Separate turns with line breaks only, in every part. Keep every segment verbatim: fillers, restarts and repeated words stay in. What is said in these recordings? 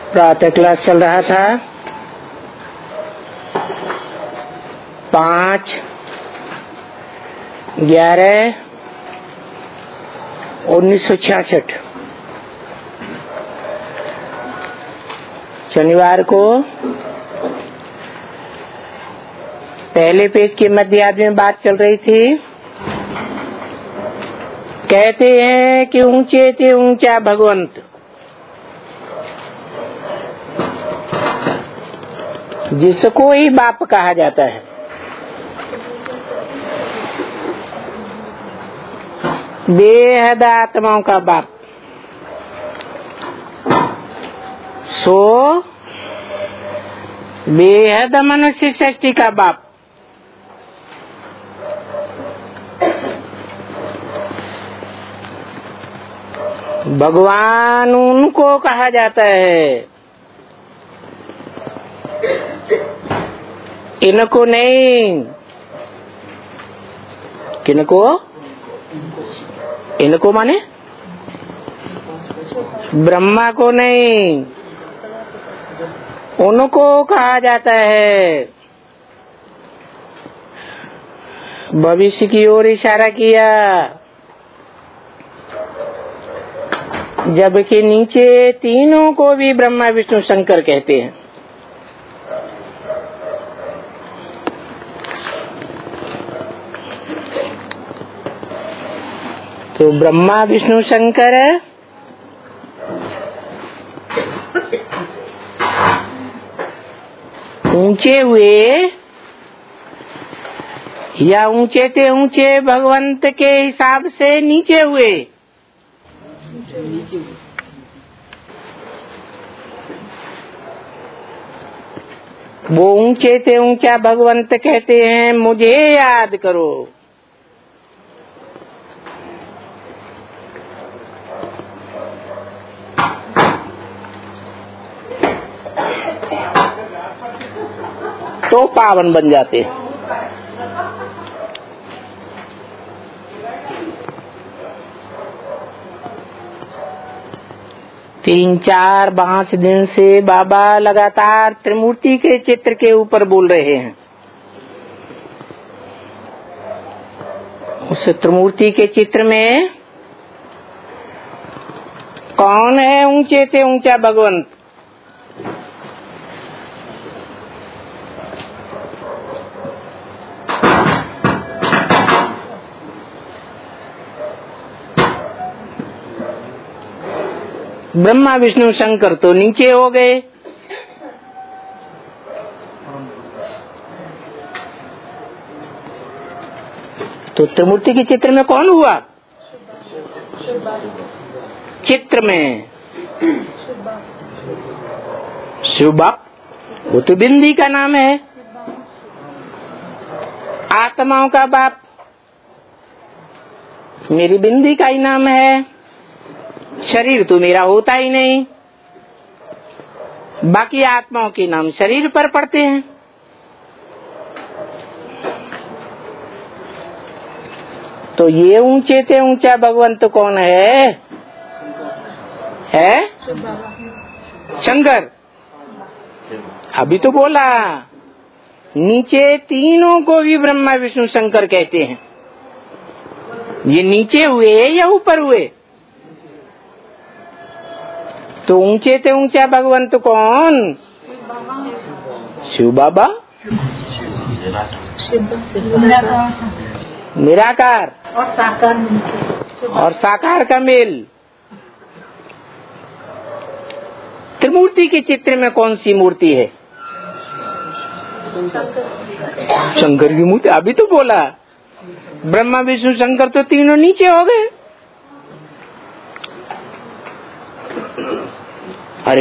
प्रातः क्लास चल रहा था। पाँच ग्यारह उन्नीस सौ छियासठ शनिवार को पहले पेज के मध्यार्ध में बात चल रही थी। कहते हैं कि ऊंचे ते ऊंचा भगवंत, जिसको ही बाप कहा जाता है। बेहद आत्माओं का बाप, सो बेहद मनुष्य सृष्टि का बाप। भगवान उनको कहा जाता है, इनको नहीं। किनको? इनको माने ब्रह्मा को नहीं, उनको कहा जाता है। भविष्य की ओर इशारा किया, जबकि नीचे तीनों को भी ब्रह्मा विष्णु शंकर कहते हैं। तो ब्रह्मा विष्णु शंकर ऊंचे हुए या ऊंचे से ऊंचे भगवंत के हिसाब से नीचे हुए? वो ऊंचे से ऊंचा भगवंत कहते हैं, मुझे याद करो। तो पावन बन जाते हैं। तीन चार पांच दिन से बाबा लगातार त्रिमूर्ति के चित्र के ऊपर बोल रहे हैं। उस त्रिमूर्ति के चित्र में कौन है ऊंचे से ऊंचा भगवंत? ब्रह्मा विष्णु शंकर तो नीचे हो गए। तो त्रिमूर्ति के चित्र में कौन हुआ? चित्र में शिव बाप, वो तो बिंदी का नाम है। आत्माओं का बाप मेरी बिंदी का ही नाम है। शरीर तो मेरा होता ही नहीं, बाकी आत्माओं के नाम शरीर पर पड़ते हैं। तो ये ऊंचे से ऊंचा भगवंत कौन है? है शंकर। अभी तो बोला, नीचे तीनों को भी ब्रह्मा विष्णु शंकर कहते हैं। ये नीचे हुए या ऊपर हुए? तो ऊंचे से ऊंचा भगवंत कौन? शिव बाबा, निराकार और साकार, और साकार का मेल। त्रिमूर्ति के चित्र में कौन सी मूर्ति है? शंकर की मूर्ति। अभी तो बोला, ब्रह्मा विष्णु शंकर तो तीनों नीचे हो गए। अरे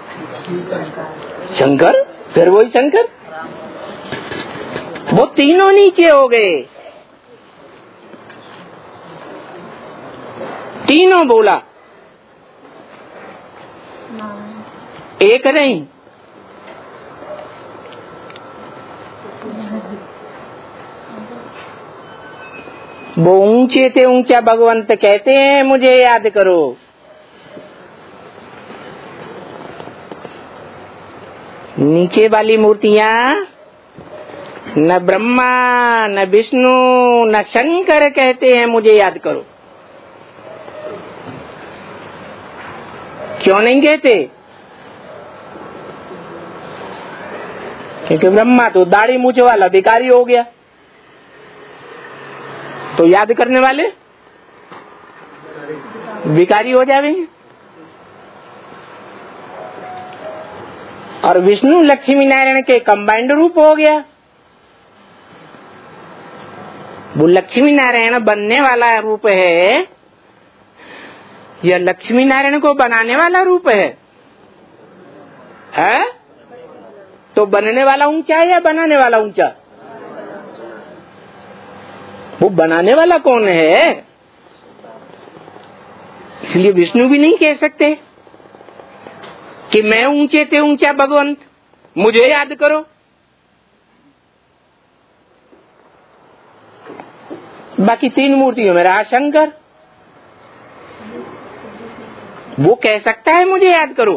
शंकर, फिर वही शंकर, वो तीनों नीचे हो गए। तीनों बोला, एक नहीं। वो ऊंचे से ऊंचा भगवंत कहते हैं, मुझे याद करो। नीचे वाली मूर्तियां न ब्रह्मा न विष्णु न शंकर कहते हैं मुझे याद करो। क्यों नहीं कहते? क्योंकि ब्रह्मा तो दाढ़ी मूछ वाला भिखारी हो गया, तो याद करने वाले भिखारी हो जाएंगे। और विष्णु लक्ष्मी नारायण के कंबाइंड रूप हो गया। वो लक्ष्मी नारायण बनने वाला रूप है या लक्ष्मी नारायण को बनाने वाला रूप है? है? तो बनने वाला ऊंचा है या बनाने वाला ऊंचा? वो बनाने वाला कौन है? इसलिए विष्णु भी नहीं कह सकते कि मैं ऊंचे थे ऊंचा भगवंत मुझे याद करो। बाकी तीन मूर्तियों में रहा शंकर, वो कह सकता है मुझे याद करो,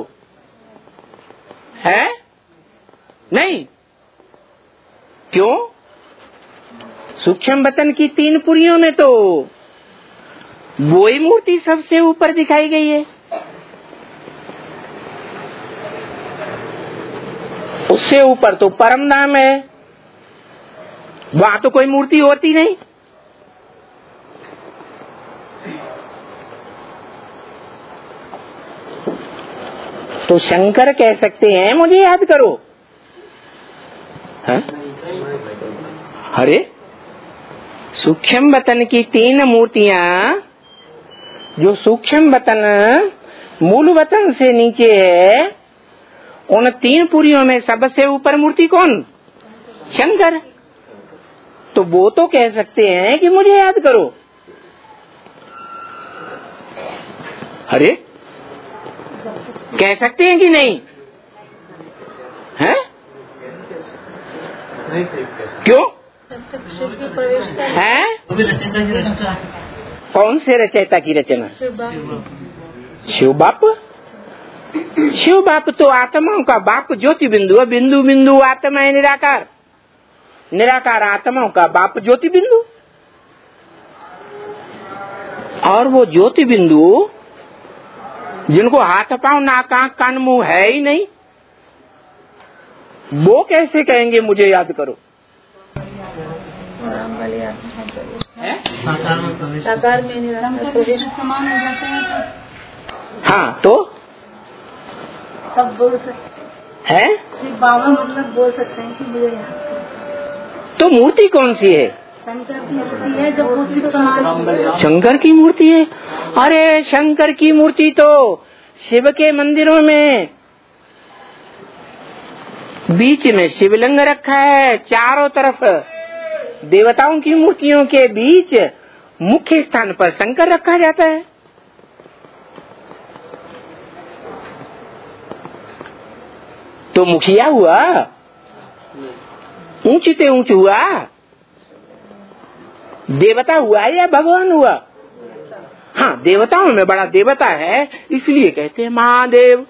है? नहीं। क्यों? सूक्ष्म वतन की तीन पुरियों में तो वो ही मूर्ति सबसे ऊपर दिखाई गई है। उससे ऊपर तो परम धाम है, वहां तो कोई मूर्ति होती नहीं। तो शंकर कह सकते हैं मुझे याद करो, है? अरे सूक्ष्म वतन की तीन मूर्तियां जो सूक्ष्म वतन मूल वतन से नीचे है, उन तीन पुरियों में सबसे ऊपर मूर्ति कौन? शंकर। तो वो तो कह सकते हैं कि मुझे याद करो। अरे कह सकते हैं कि नहीं? हैं? क्यों? है? कौन से रचयिता की रचना? शिव बाप। शिव बाप तो आत्माओं का बाप ज्योति बिंदु है। बिंदु बिंदु आत्मा है निराकार, निराकार आत्माओं का बाप ज्योति बिंदु। और वो ज्योति बिंदु जिनको हाथ पांव नाक आंख कान मुंह है ही नहीं, वो कैसे कहेंगे मुझे याद करो?
साकार में समान हो जाते हैं तो
हाँ, तो
तब बोल सकते हैं, बाबा मतलब बोल सकते हैं कि मुझे याद करो।
तो मूर्ति कौन सी है?
शंकर की मूर्ति है जो मूर्ति समान।
शंकर की मूर्ति है। अरे शंकर की मूर्ति तो शिव के मंदिरों में बीच में शिवलिंग रखा है, चारों तरफ देवताओं की मूर्तियों के बीच मुख्य स्थान पर शंकर रखा जाता है। तो मुखिया हुआ, ऊंचते ऊंच हुआ, देवता हुआ या भगवान हुआ? हाँ, देवताओं में बड़ा देवता है, इसलिए कहते हैं महादेव।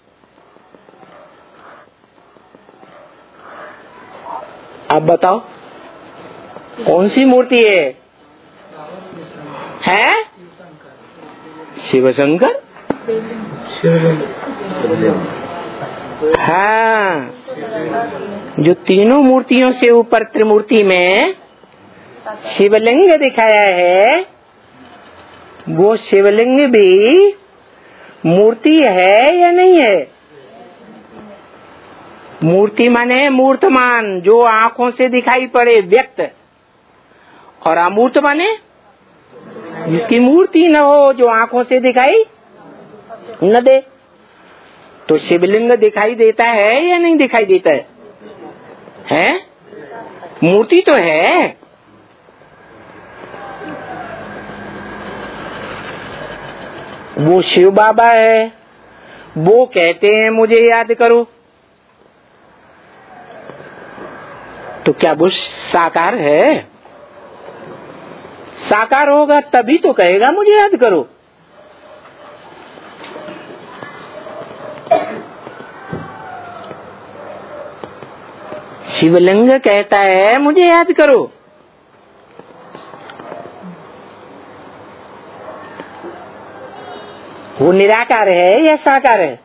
अब बताओ कौन सी मूर्ति है? है शिव शंकर। हाँ, जो तीनों मूर्तियों से ऊपर त्रिमूर्ति में शिवलिंग दिखाया है, वो शिवलिंग भी मूर्ति है या नहीं है? मूर्ति माने मूर्तमान, जो आंखों से दिखाई पड़े व्यक्त, और अमूर्त माने जिसकी मूर्ति न हो, जो आंखों से दिखाई न दे। तो शिवलिंग दिखाई देता है या नहीं दिखाई देता है? है? मूर्ति तो है। वो शिव बाबा है, वो कहते हैं मुझे याद करो। तो क्या वो साकार है? साकार होगा तभी तो कहेगा मुझे याद करो। शिवलिंग कहता है मुझे याद करो। वो निराकार है या साकार है?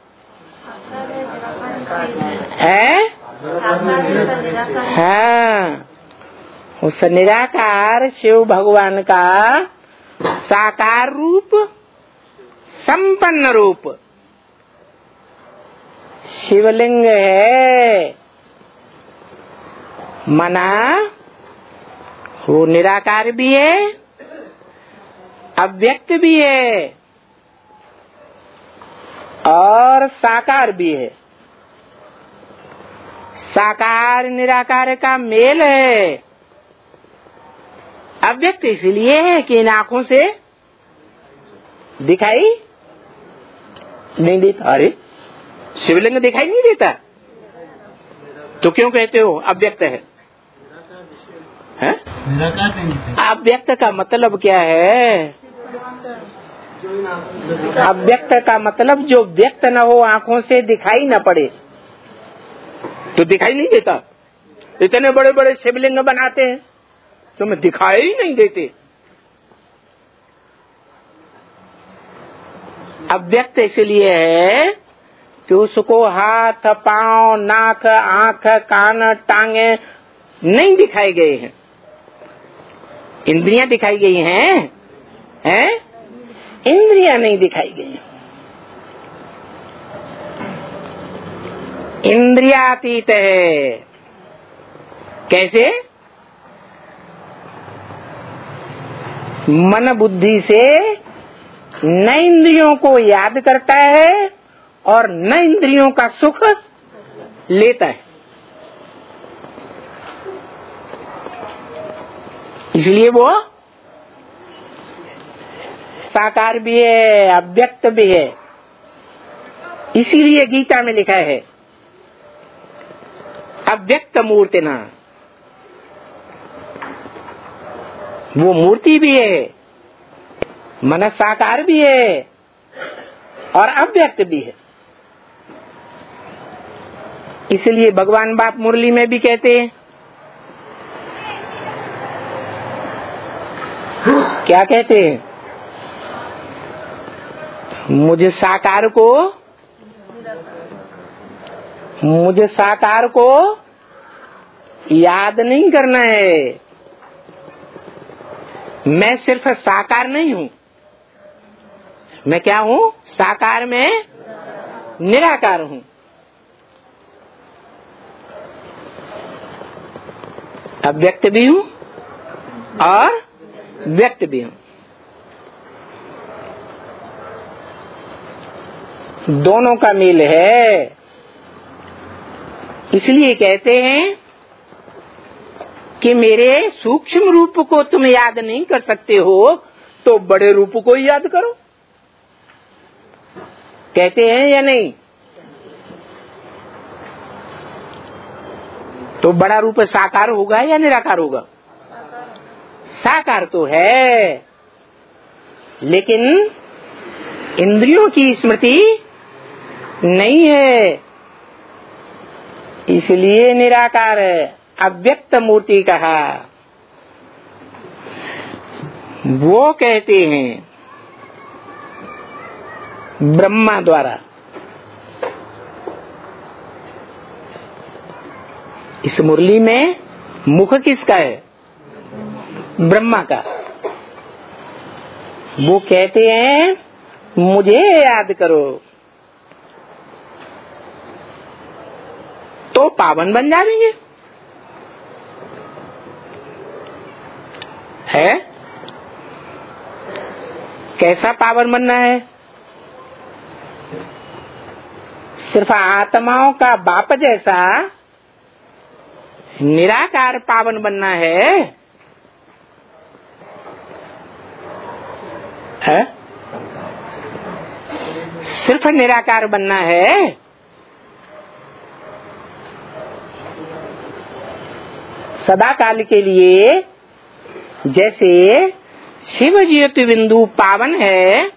है? हाँ, उस निराकार शिव भगवान का साकार रूप, संपन्न रूप शिवलिंग है। मना वो निराकार भी है, अव्यक्त भी है और साकार भी है। साकार निराकार का मेल है। अव्यक्त इसलिए है कि इन आंखों से दिखाई नहीं देता। अरे शिवलिंग दिखाई नहीं देता तो क्यों कहते हो अव्यक्त है? हैं? अव्यक्त का मतलब क्या है? अव्यक्त का मतलब जो व्यक्त न हो, आंखों से दिखाई न पड़े। तो दिखाई नहीं देता। इतने बड़े बड़े शिवलिंग बनाते हैं तो मैं दिखाई ही नहीं देते। अव्यक्त इसलिए है कि उसको हाथ, पांव, नाक, आंख, कान, टांगे नहीं दिखाए गए हैं। इंद्रियां दिखाई गई हैं, हैं? इंद्रियां नहीं दिखाई गई हैं। इंद्रियातीत है। कैसे? मन बुद्धि से न इंद्रियों को याद करता है और न इंद्रियों का सुख लेता है। इसलिए वो साकार भी है, अव्यक्त भी है। इसीलिए गीता में लिखा है अव्यक्त मूर्ति ना। वो मूर्ति भी है, मन साकार भी है और अव्यक्त भी है। इसलिए भगवान बाप मुरली में भी कहते हैं, क्या कहते हैं? मुझे साकार को मुझे साकार को याद नहीं करना है। मैं सिर्फ साकार नहीं हूँ, मैं क्या हूँ? साकार में निराकार हूँ। अव्यक्त भी हूँ और व्यक्त भी हूँ। दोनों का मेल है। इसलिए कहते हैं कि मेरे सूक्ष्म रूप को तुम याद नहीं कर सकते हो तो बड़े रूप को ही याद करो। कहते हैं या नहीं? तो बड़ा रूप साकार होगा या निराकार होगा? साकार तो है, लेकिन इंद्रियों की स्मृति नहीं है, इसलिए निराकार है, अव्यक्त मूर्ति कहा। वो कहते हैं ब्रह्मा द्वारा। इस मुरली में मुख किसका है? ब्रह्मा का। वो कहते हैं मुझे याद करो तो पावन बन जाएंगे। है? कैसा पावन बनना है? सिर्फ आत्माओं का बाप जैसा निराकार पावन बनना है, है? सिर्फ निराकार बनना है। सदा काल के लिए जैसे शिव ज्योति बिंदु पावन है,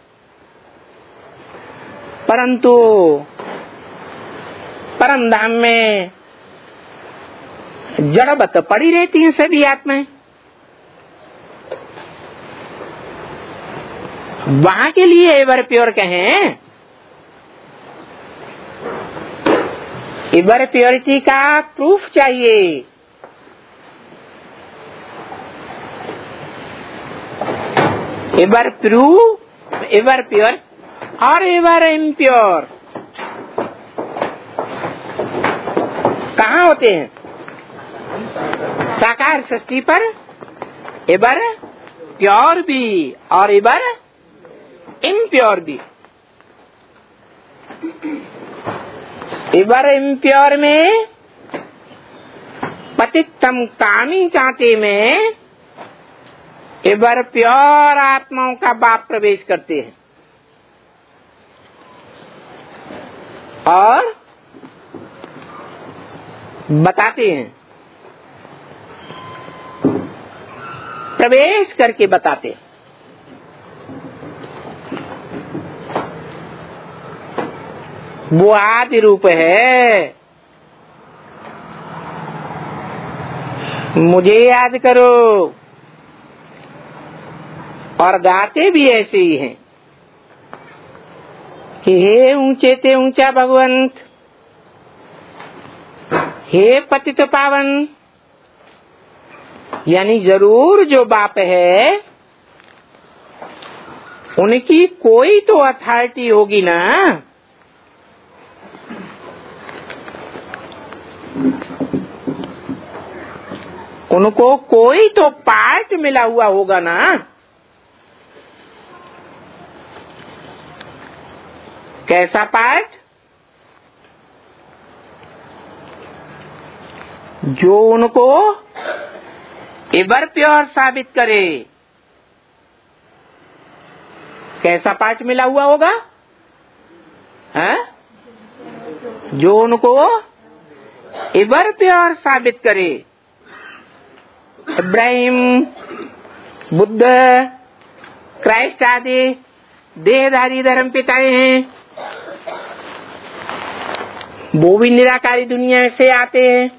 परंतु परम धाम में जड़वत पड़ी रहती हैं सभी आत्माएं। वहां के लिए एवर प्योर कहें, एवर प्योरिटी का प्रूफ चाहिए। एवर प्रूफ, एवर प्योर और एवर इम्प्योर कहाँ होते हैं? साकार सृष्टि पर एवर प्योर भी और एवर इम्प्योर भी। एवर इम्प्योर में पतितम कामी कांटे में एवर प्योर आत्माओं का बाप प्रवेश करते हैं और बताते हैं, प्रवेश करके बताते हैं। वो आदि रूप है, मुझे याद करो। और गाते भी ऐसे ही हैं कि हे ऊंचे ते ऊंचा भगवंत, हे पतित पावन। यानी जरूर जो बाप है उनकी कोई तो अथॉरिटी होगी ना। उनको कोई तो पार्ट मिला हुआ होगा ना। कैसा पार्ट? जो उनको एवर प्योर साबित करे। कैसा पार्ट मिला हुआ होगा? है? जो उनको एवर प्योर साबित करे। इब्राहिम, बुद्ध, क्राइस्ट आदि देहधारी धर्म पिताएं हैं, वो भी निराकारी दुनिया से आते हैं,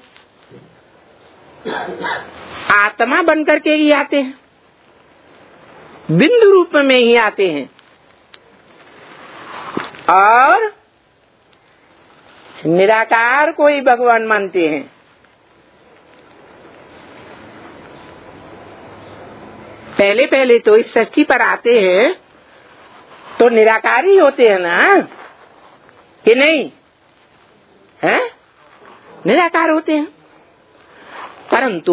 आत्मा बनकर के ही आते हैं, बिंदु रूप में ही आते हैं और निराकार को ही भगवान मानते हैं। पहले पहले तो इस सृष्टि पर आते हैं तो निराकारी होते हैं ना, कि नहीं है? निराकार होते हैं, परंतु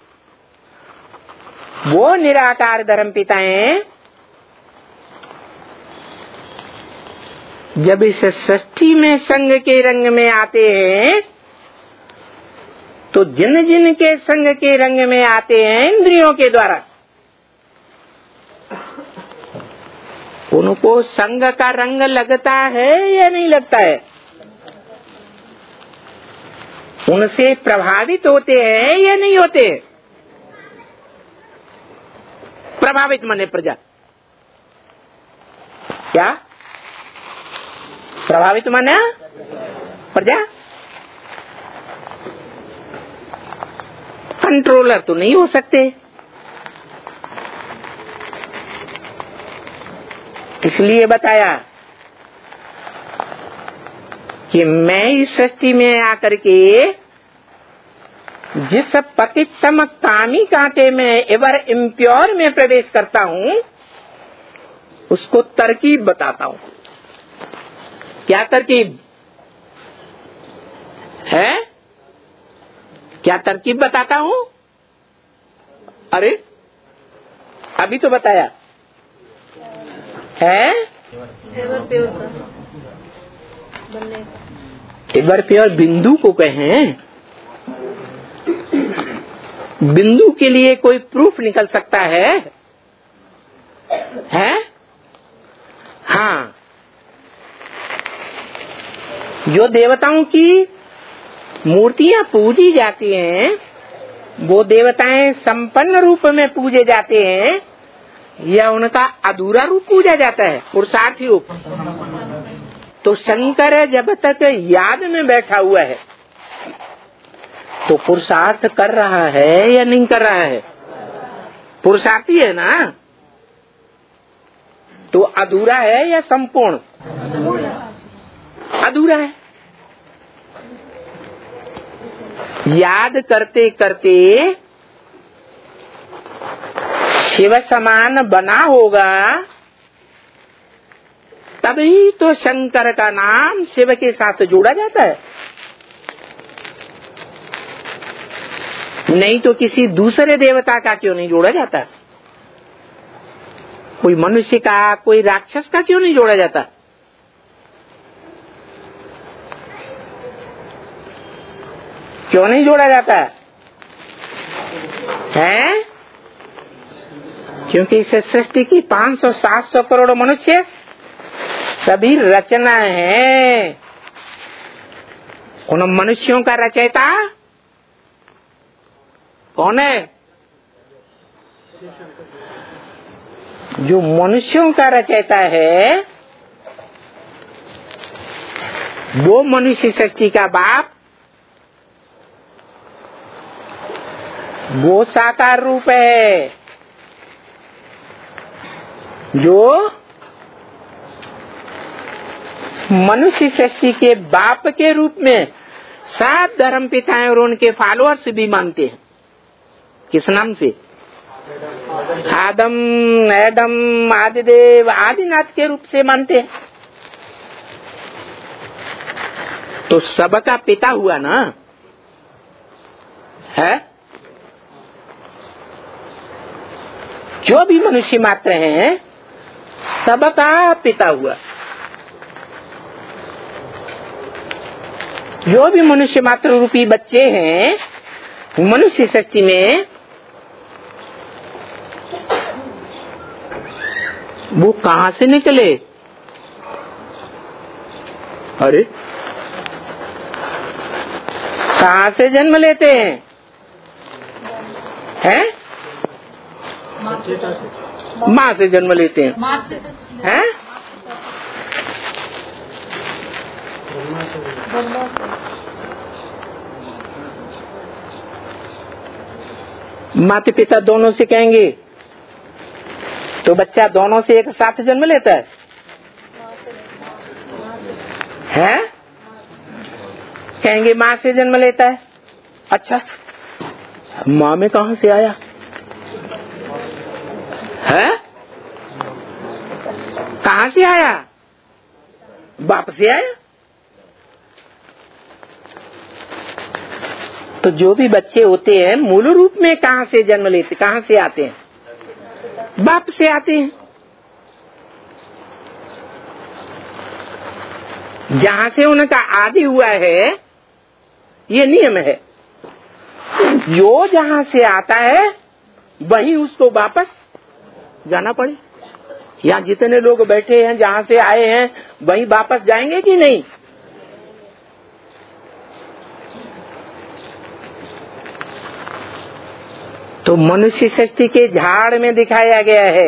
वो निराकार धर्म पिताएं जब इस सृष्टि में संग के रंग में आते हैं तो जिन जिन के संग के रंग में आते हैं इंद्रियों के द्वारा, उनको संग का रंग लगता है या नहीं लगता है? उनसे प्रभावित होते हैं या नहीं होते? प्रभावित माने प्रजा, क्या प्रभावित माने प्रजा? कंट्रोलर तो नहीं हो सकते, इसलिए बताया कि मैं इस सृष्टि में आकर के जिस पतितम कामी कांटे में एवर इम्प्योर में प्रवेश करता हूँ उसको तरकीब बताता हूँ। क्या तरकीब है? क्या तरकीब बताता हूँ? अरे अभी तो बताया है। एवर प्योर बिंदु को कहें, बिंदु के लिए कोई प्रूफ निकल सकता है? है? हाँ, जो देवताओं की मूर्तियां पूजी जाती हैं वो देवताएं संपन्न रूप में पूजे जाते हैं या उनका अधूरा रूप पूजा जाता है, पुरुषार्थी रूप? तो शंकर जब तक याद में बैठा हुआ है तो पुरुषार्थ कर रहा है या नहीं कर रहा है? पुरुषार्थी है ना, तो अधूरा है या संपूर्ण? अधूरा है। याद करते करते शिव समान बना होगा, तभी तो शंकर का नाम शिव के साथ जोड़ा जाता है, नहीं तो किसी दूसरे देवता का क्यों नहीं जोड़ा जाता? कोई मनुष्य का, कोई राक्षस का क्यों नहीं जोड़ा जाता? क्यों नहीं जोड़ा जाता है? क्योंकि इस सृष्टि की पाँच सौ सात सौ करोड़ मनुष्य सभी रचना है। उन मनुष्यों का रचयिता कौन है? जो मनुष्यों का रचयिता है वो मनुष्य सृष्टि का बाप, वो साकार रूप है। जो मनुष्य सृष्टि के बाप के रूप में सात धर्म पिताएं और उनके फॉलोअर्स भी मानते हैं। किस नाम से? आदम, एडम, आदिदेव, आदिनाथ के रूप से मानते हैं। तो सबका पिता हुआ ना है। जो भी मनुष्य मात्र हैं सबका पिता हुआ। जो भी मनुष्य मात्र रूपी बच्चे हैं मनुष्य सृष्टि में, वो कहां से निकले? अरे कहां से जन्म लेते हैं? हैं? माँ से जन्म लेते हैं। हैं? माता पिता दोनों से कहेंगे तो बच्चा दोनों से एक साथ जन्म लेता है। हैं? कहेंगे माँ से जन्म लेता है। अच्छा, माँ में कहां से आया है? कहां से आया? बाप से आया। तो जो भी बच्चे होते हैं मूल रूप में कहां से जन्म लेते, कहां से आते हैं? बाप से आते हैं। जहां से उनका आदि हुआ है, ये नियम है। जो जहां से आता है वहीं उसको वापस जाना पड़े। यहाँ जितने लोग बैठे हैं जहां से आए हैं वहीं वापस जाएंगे कि नहीं? तो मनुष्य सृष्टि के झाड़ में दिखाया गया है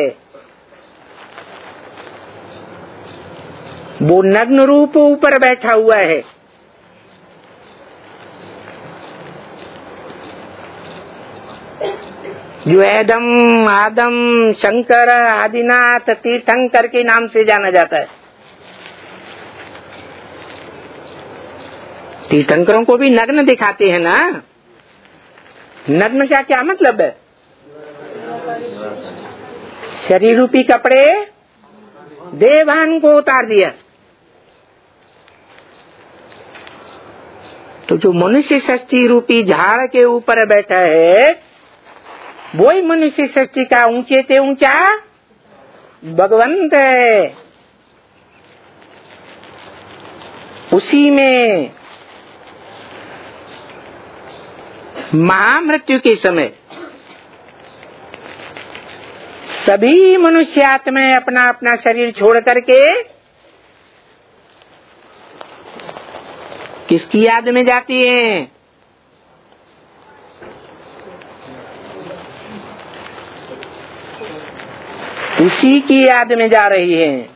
वो नग्न रूप ऊपर बैठा हुआ है। जो एडम, आदम, शंकर, आदिनाथ, तीर्थंकर के नाम से जाना जाता है। तीर्थंकरों को भी नग्न दिखाते हैं ना। नग्न का क्या मतलब है? शरीर रूपी कपड़े देवान को उतार दिया। तो जो मनुष्य सृष्टि रूपी झाड़ के ऊपर बैठा है वही मनुष्य सृष्टि का ऊंचे से ऊंचा भगवंत है। उसी में महामृत्यु के समय सभी मनुष्य आत्माएं अपना अपना शरीर छोड़ करके किसकी याद में जाती हैं? उसी की याद में जा रही है।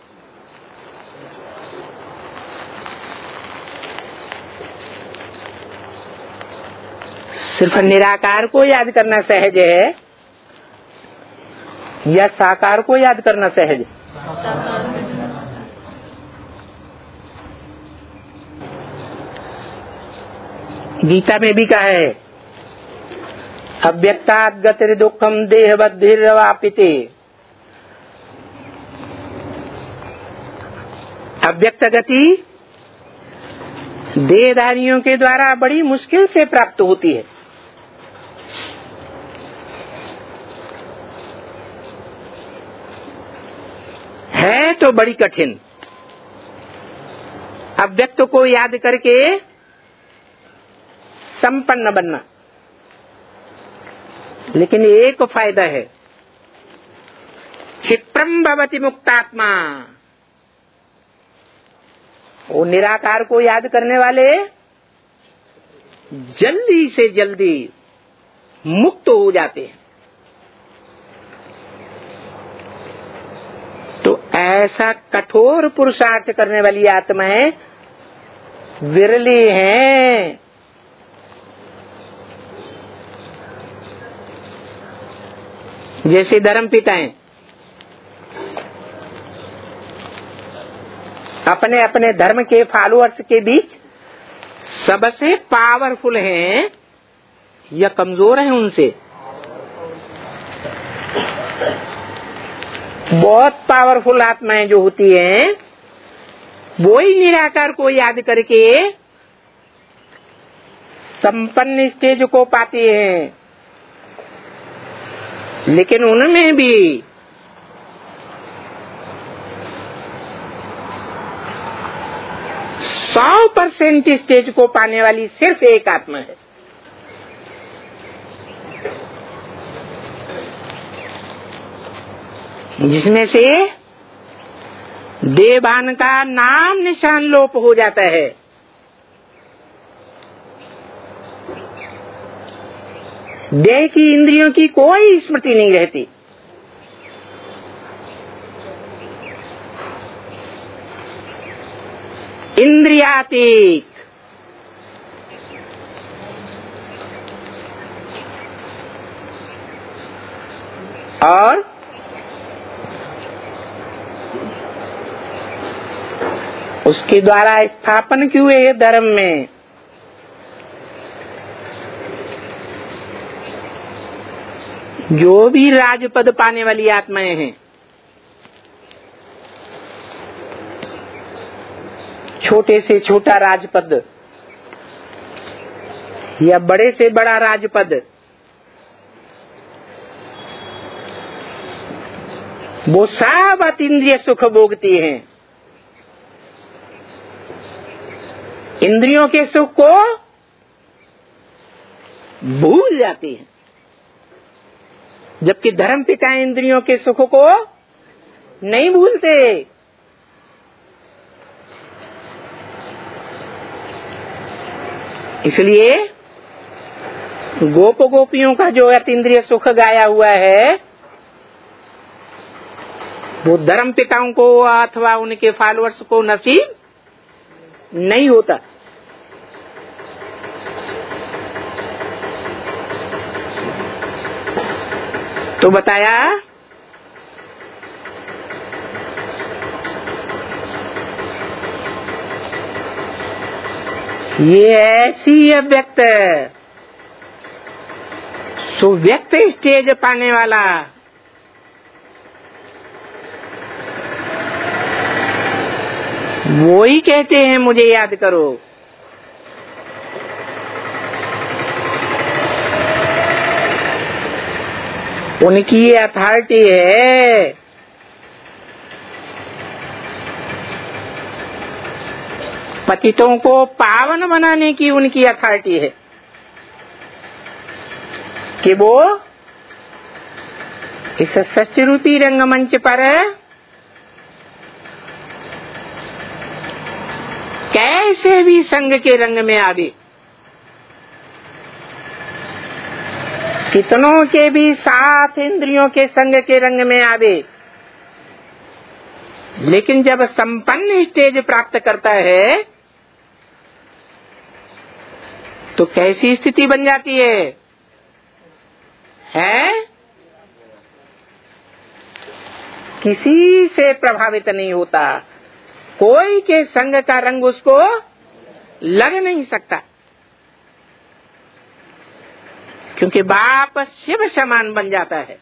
सिर्फ निराकार को याद करना सहज है या साकार को याद करना सहज है? गीता में भी कहा है अव्यक्तात् गतिर दुखम देहवद्भिर्वापिते। अव्यक्त गति देहधारियों के द्वारा बड़ी मुश्किल से प्राप्त होती है। है तो बड़ी कठिन। अव्यक्त को याद करके संपन्न बनना, लेकिन एक फायदा है, क्षिप्रम भवति मुक्तात्मा। वो निराकार को याद करने वाले जल्दी से जल्दी मुक्त हो जाते हैं। तो ऐसा कठोर पुरुषार्थ करने वाली आत्माएं विरली हैं। जैसे धर्म पिताएं अपने अपने धर्म के फॉलोअर्स के बीच सबसे पावरफुल हैं या कमजोर हैं उनसे? बहुत पावरफुल आत्माएं जो होती हैं वो ही निराकार को याद करके संपन्न स्टेज को पाती हैं। लेकिन उनमें भी सौ परसेंट स्टेज को पाने वाली सिर्फ एक आत्मा है। जिसमें से देवान का नाम निशान लोप हो जाता है। देह की इंद्रियों की कोई स्मृति नहीं रहती। इंद्रियातीत। और उसके द्वारा स्थापन क्यों है धर्म में? जो भी राजपद पाने वाली आत्माएं हैं, छोटे से छोटा राजपद या बड़े से बड़ा राजपद, वो सब अतीन्द्रिय सुख भोगती हैं। इंद्रियों के सुख को भूल जाती हैं। जबकि धर्म पिता इंद्रियों के सुख को नहीं भूलते। इसलिए गोप गोपियों का जो अतीन्द्रिय सुख गाया हुआ है वो धर्म पिताओं को अथवा उनके फॉलोअर्स को नसीब नहीं होता। तो बताया ये ऐसी अव्यक्त सुव्यक्त स्टेज पाने वाला वो ही कहते हैं मुझे याद करो। उनकी ये अथॉरिटी है। पतितों को पावन बनाने की उनकी अथॉरिटी है कि वो इस सृष्टि रूपी रंगमंच पर कैसे भी संग के रंग में आवे, कितनों के भी साथ इंद्रियों के संग के रंग में आवे, लेकिन जब संपन्न स्टेज प्राप्त करता है तो कैसी स्थिति बन जाती है, है? किसी से प्रभावित नहीं होता, कोई के संग का रंग उसको लग नहीं सकता, क्योंकि बाप शिव समान बन जाता है।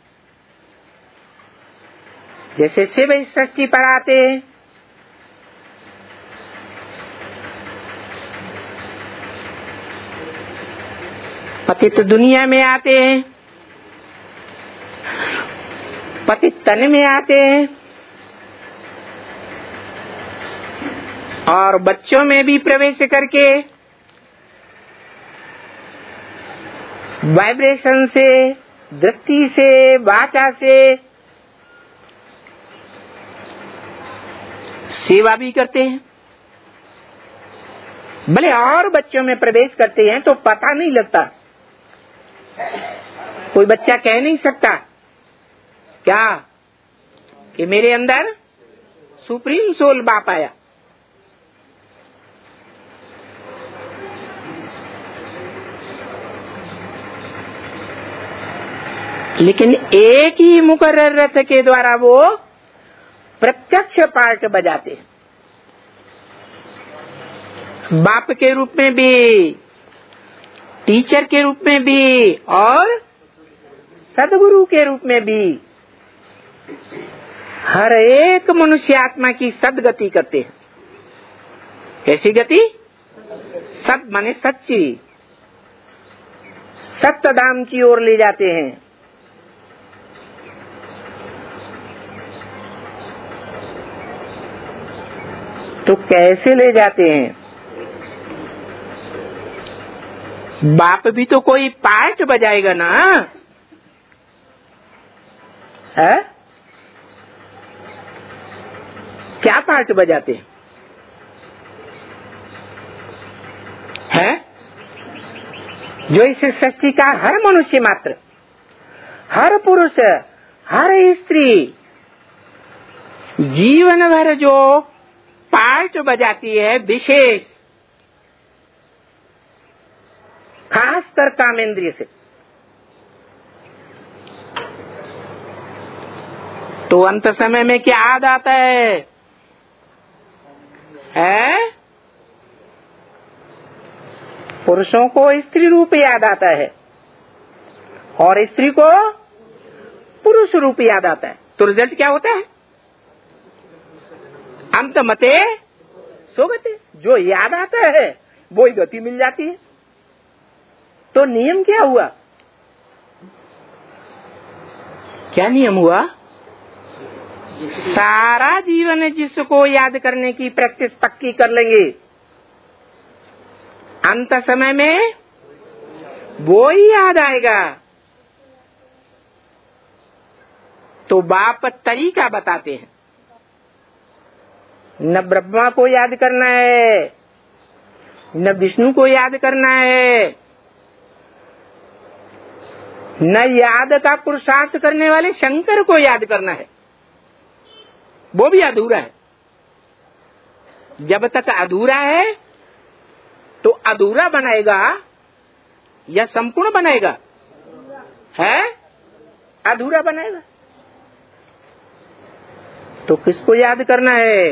जैसे शिव इस सृष्टि पर आते हैं, पतित दुनिया में आते हैं, पतित तन में आते हैं, और बच्चों में भी प्रवेश करके वाइब्रेशन से, दृष्टि से, वाचा से सेवा भी करते हैं। भले और बच्चों में प्रवेश करते हैं तो पता नहीं लगता, कोई बच्चा कह नहीं सकता क्या कि मेरे अंदर सुप्रीम सोल बाप आया। लेकिन एक ही मुकर्रर रथ के द्वारा वो प्रत्यक्ष पार्ट बजाते हैं, बाप के रूप में भी, टीचर के रूप में भी, और सदगुरु के रूप में भी। हर एक मनुष्य आत्मा की सदगति करते हैं। कैसी गति? सत माने सच्ची, सत्य धाम की ओर ले जाते हैं। तो कैसे ले जाते हैं? बाप भी तो कोई पार्ट बजाएगा ना, है? क्या पार्ट बजाते हैं? है? जो इस सृष्टि का हर मनुष्य मात्र, हर पुरुष, हर स्त्री जीवन भर जो पार्ट बजाती है, विशेष खास कर कामेंद्रिय से, तो अंत समय में क्या याद आता है? है? पुरुषों को स्त्री रूप याद आता है और स्त्री को पुरुष रूप याद आता है। तो रिजल्ट क्या होता है? अंत मते सोगते। जो याद आता है वो ही गति मिल जाती है। तो नियम क्या हुआ? क्या नियम हुआ? सारा जीवन जिसको याद करने की प्रैक्टिस पक्की कर लेंगे, अंत समय में वो ही याद आएगा। तो बाप तरीका बताते हैं, न ब्रह्मा को याद करना है, न विष्णु को याद करना है, न याद का पुरुषार्थ करने वाले शंकर को याद करना है। वो भी अधूरा है। जब तक अधूरा है तो अधूरा बनाएगा या संपूर्ण बनाएगा? है? अधूरा बनाएगा। तो किसको याद करना है?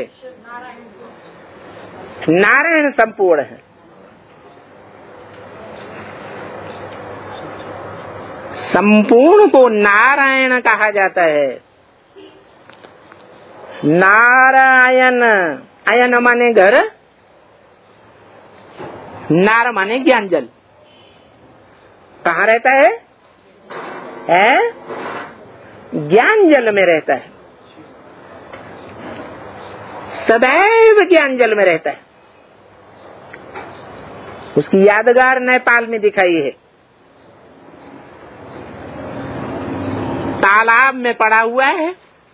नारायण संपूर्ण है। संपूर्ण को नारायण कहा जाता है। नारायण, अयन माने घर, नार माने ज्ञान जल। कहाँ रहता है? है? ज्ञान जल में रहता है, सदैव ज्ञान जल में रहता है। उसकी यादगार नेपाल में दिखाई है। तालाब में पड़ा हुआ है,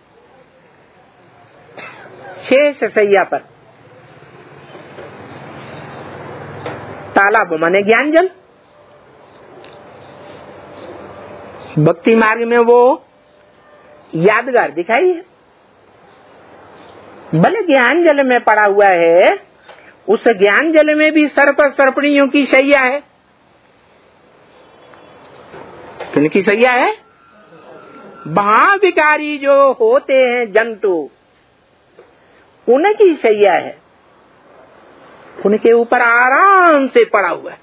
शेष सैया पर। तालाब माने ज्ञान जल। भक्ति मार्ग में वो यादगार दिखाई है। भले ज्ञान जल में पड़ा हुआ है, उस ज्ञान जल में भी सर्प सर्पणियों की शैया है। किनकी सैया है? वहां विकारी जो होते हैं जंतु, उनकी सैया है, उनके ऊपर आराम से पड़ा हुआ है।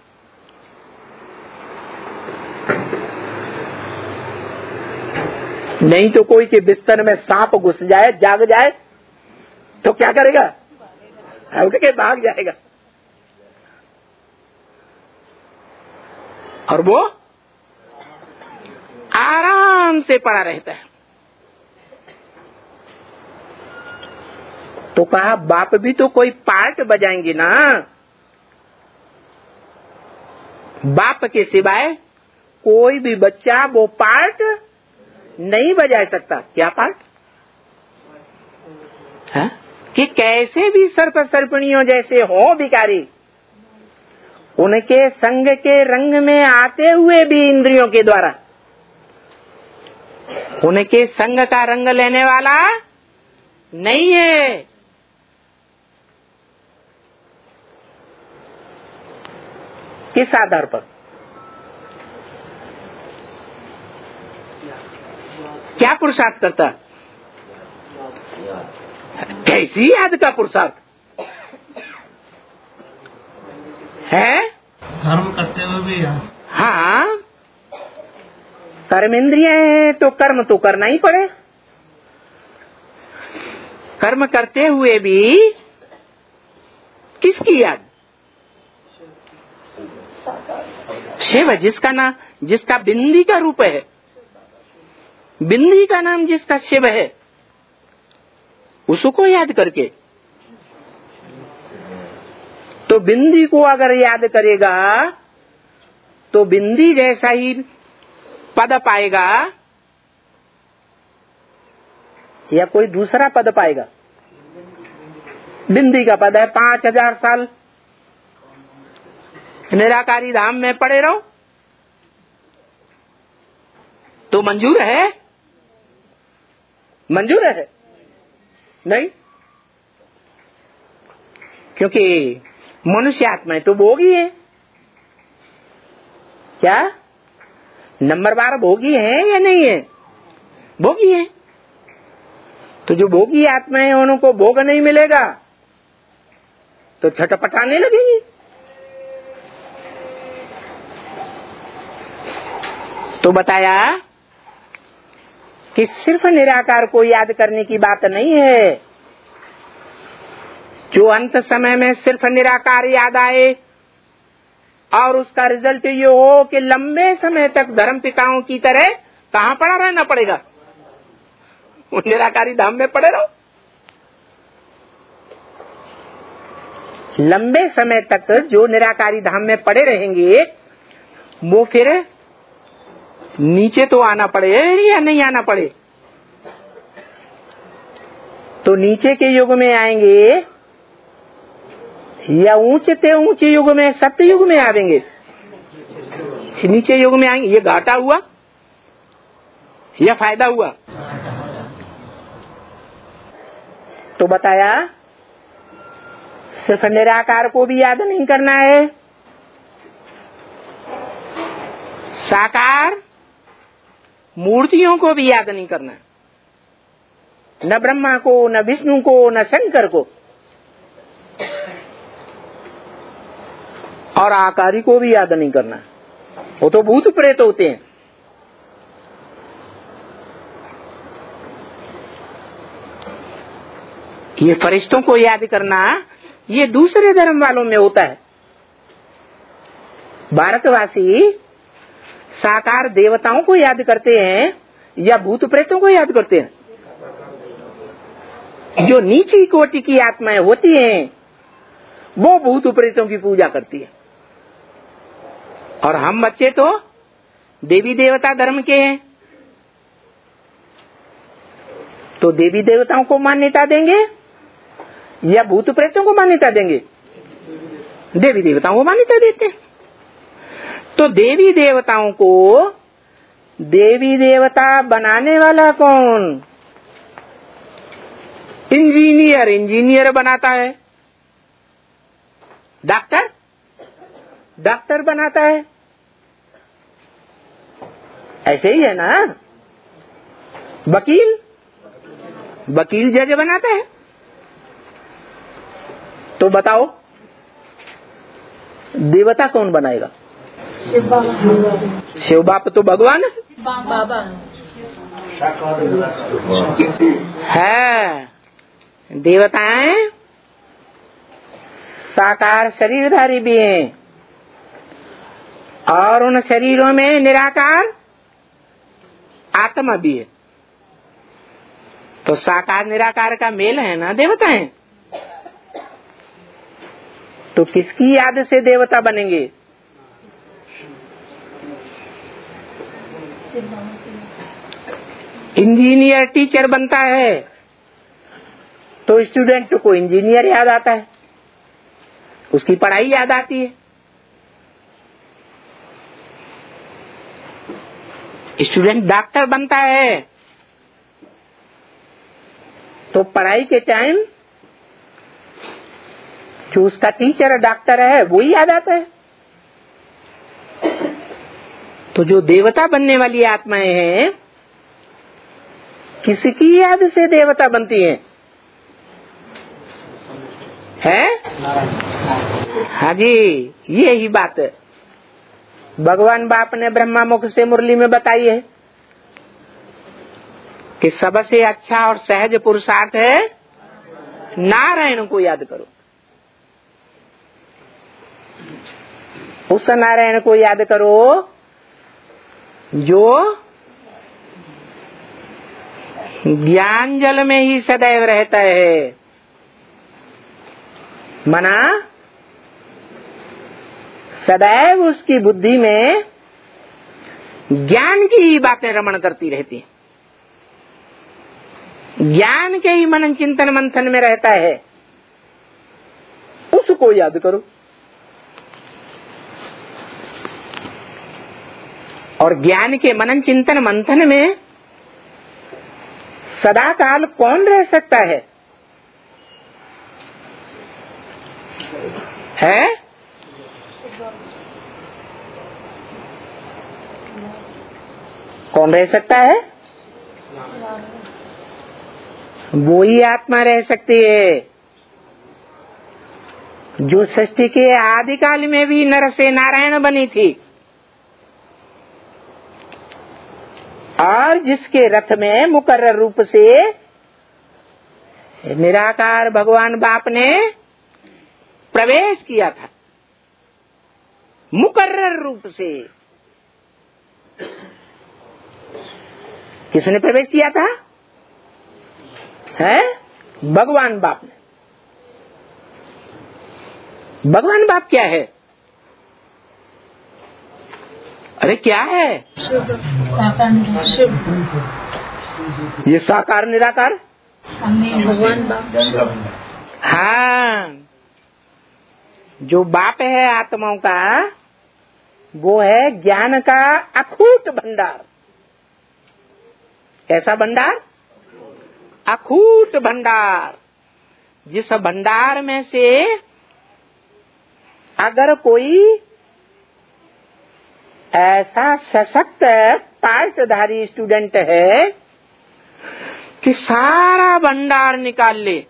नहीं तो कोई के बिस्तर में सांप घुस जाए, जाग जाए तो क्या करेगा? उठ के भाग जाएगा। और वो आराम से पड़ा रहता है। तो कहा बाप भी तो कोई पार्ट बजाएंगे ना, बाप के सिवाय कोई भी बच्चा वो पार्ट नहीं बजा सकता। क्या पार्ट है? कि कैसे भी सर्प सर्पणियों जैसे हो भिखारी, उनके संग के रंग में आते हुए भी इंद्रियों के द्वारा उनके संग का रंग लेने वाला नहीं है। किस आधार पर? क्या पुरुषार्थ करता? कैसी याद का पुरुषार्थ है?
कर्म करते हुए भी याद।
हाँ, कर्म इंद्रिय है तो कर्म तो करना ही पड़े। कर्म करते हुए भी किसकी याद? शिव, जिसका नाम, जिसका बिंदी का रूप है, बिंदी का नाम जिसका शिव है, उसको याद करके। तो बिंदी को अगर याद करेगा तो बिंदी जैसा ही पद पाएगा या कोई दूसरा पद पाएगा? बिंदी का पद है, पांच हजार साल निराकारी धाम में पड़े रहो, तो मंजूर है? मंजूर है? नहीं, क्योंकि मनुष्य आत्मा तो भोगी है। क्या नंबर बार भोगी है या नहीं है? भोगी है। तो जो भोगी आत्मा है उनको भोग नहीं मिलेगा तो छटपटाने लगेगी। तो बताया कि सिर्फ निराकार को याद करने की बात नहीं है। जो अंत समय में सिर्फ निराकार याद आए और उसका रिजल्ट ये हो कि लंबे समय तक धर्म पिताओं की तरह कहाँ पड़ा रहना पड़ेगा? निराकारी धाम में पड़े रहो। लंबे समय तक जो निराकारी धाम में पड़े रहेंगे वो फिर नीचे तो आना पड़े या नहीं आना पड़े? तो नीचे के युग में आएंगे या ऊंचे ते ऊंचे युग में, सत्य युग में आवेंगे? नीचे युग में आएंगे। ये घाटा हुआ या फायदा हुआ? तो बताया सिर्फ निराकार को भी याद नहीं करना है, साकार मूर्तियों को भी याद नहीं करना, न ब्रह्मा को, न विष्णु को, न शंकर को, और आकारी को भी याद नहीं करना। वो तो भूत प्रेत होते हैं। ये फरिश्तों को याद करना ये दूसरे धर्म वालों में होता है। भारतवासी साकार देवताओं को याद करते हैं या भूत प्रेतों को याद करते हैं? जो नीची कोटि की आत्माएं होती हैं वो भूत प्रेतों की पूजा करती है, और हम बच्चे तो देवी देवता धर्म के हैं। तो देवी देवताओं को मान्यता देंगे या भूत प्रेतों को मान्यता देंगे? देवी देवताओं को मान्यता देते हैं। तो देवी देवताओं को देवी देवता बनाने वाला कौन? इंजीनियर इंजीनियर बनाता है, डॉक्टर डॉक्टर बनाता है, ऐसे ही है ना। वकील वकील जज बनाता है। तो बताओ देवता कौन बनाएगा?
शिव बाबा।
शिव बाप तो भगवान
बाबा
है। देवताएं साकार शरीरधारी भी हैं और उन शरीरों में निराकार आत्मा भी है। तो साकार निराकार का मेल है ना देवताएं। तो किसकी याद से देवता बनेंगे? इंजीनियर टीचर बनता है तो स्टूडेंट को इंजीनियर याद आता है, उसकी पढ़ाई याद आती है। स्टूडेंट डॉक्टर बनता है तो पढ़ाई के टाइम जो उसका टीचर डॉक्टर है वो ही याद आता है। तो जो देवता बनने वाली आत्माएं हैं किसकी याद से देवता बनती हैं? है? हाँ जी, ये ही बात है भगवान बाप ने ब्रह्मा मुख से मुरली में बताई है कि सबसे अच्छा और सहज पुरुषार्थ है नारायण को याद करो। उस नारायण को याद करो जो ज्ञान जल में ही सदैव रहता है। मना सदैव उसकी बुद्धि में ज्ञान की ही बातें रमण करती रहती, ज्ञान के ही मनन चिंतन मंथन में रहता है। उसको याद करो। और ज्ञान के मनन चिंतन मंथन में सदा काल कौन रह सकता है? है? कौन रह सकता है? वो ही आत्मा रह सकती है जो सृष्टि के आदिकाल में भी नर से नारायण बनी थी और जिसके रथ में मुकर्रर रूप से निराकार भगवान बाप ने प्रवेश किया था। मुकर्रर रूप से किसने प्रवेश किया था? है भगवान बाप ने। भगवान बाप क्या है? अरे क्या है?
शिव।
ये साकार निराकार
भगवान बाप।
हाँ, जो बाप है आत्माओं का वो है ज्ञान का अखूट भंडार। कैसा भंडार? अखूट भंडार। जिस भंडार में से अगर कोई ऐसा सशक्त पाठधारी स्टूडेंट है कि सारा भंडार निकाल ले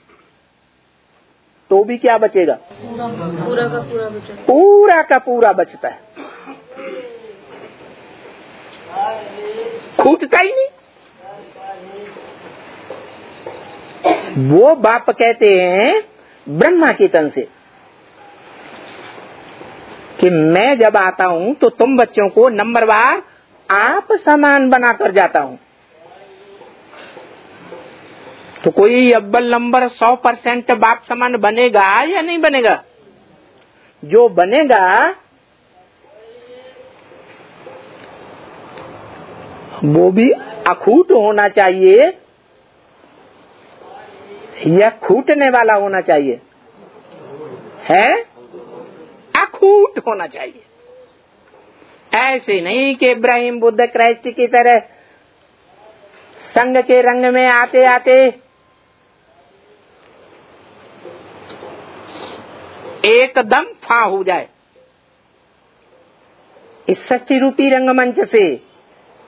तो भी क्या बचेगा?
पूरा का पूरा बचता है।
पूरा का पूरा बचता है, खूटता ही नहीं। वो बाप कहते हैं ब्रह्मा की तन से कि मैं जब आता हूँ तो तुम बच्चों को नंबरवार आप समान बनाकर जाता हूँ। तो कोई अव्वल नंबर सौ परसेंट बाप समान बनेगा या नहीं बनेगा? जो बनेगा वो भी अखूट होना चाहिए या खूटने वाला होना चाहिए? है? अखूट होना चाहिए। ऐसे नहीं कि इब्राहिम बुद्ध क्राइस्ट की तरह संग के रंग में आते आते एकदम फा हो जाए। इस सृष्टि रूपी रंगमंच से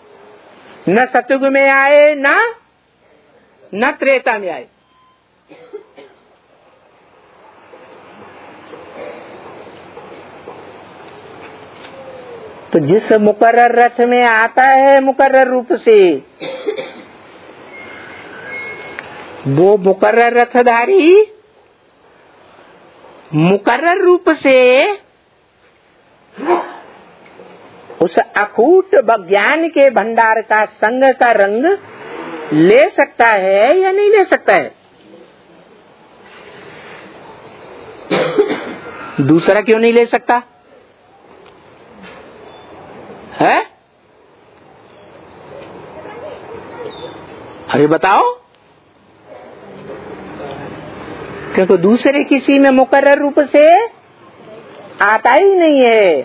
न सतयुग में आए न न त्रेता में आए। तो जिस मुकर्रर रथ में आता है मुकर्रर रूप से, वो मुकर्रर रथधारी मुकर्रर रूप से उस अखूट ज्ञान के भंडार का संग का रंग ले सकता है या नहीं ले सकता है? दूसरा क्यों नहीं ले सकता है? अरे बताओ। क्योंकि दूसरे किसी में मुकर्रर रूप से आता ही नहीं है।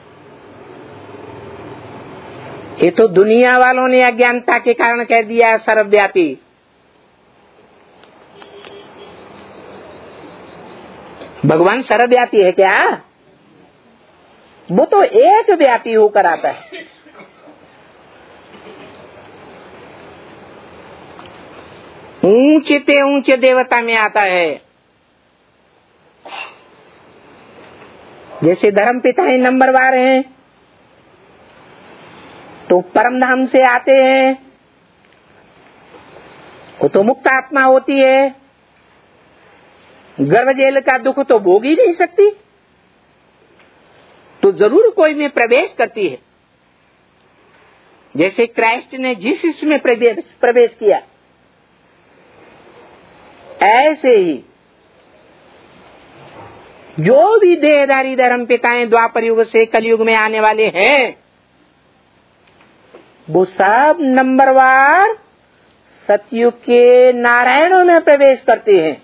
ये तो दुनिया वालों ने अज्ञानता के कारण कह दिया है सर्वव्यापी। भगवान सर्वव्यापी है क्या? वो तो एक व्यापी होकर आता है। ऊंचे ते ऊंचे देवता में आता है। जैसे धर्म पिता ही नंबरवार हैं, तो परम धाम से आते हैं, वो तो मुक्त आत्मा होती है, गर्भ जेल का दुख तो भोग ही नहीं सकती, तो जरूर कोई में प्रवेश करती है। जैसे क्राइस्ट ने जिस इसमें प्रवेश, प्रवेश किया, ऐसे ही जो भी देहधारी धर्म पिताएं द्वापर युग से कलयुग में आने वाले हैं, वो सब नंबरवार सतयुग के नारायणों में प्रवेश करते हैं।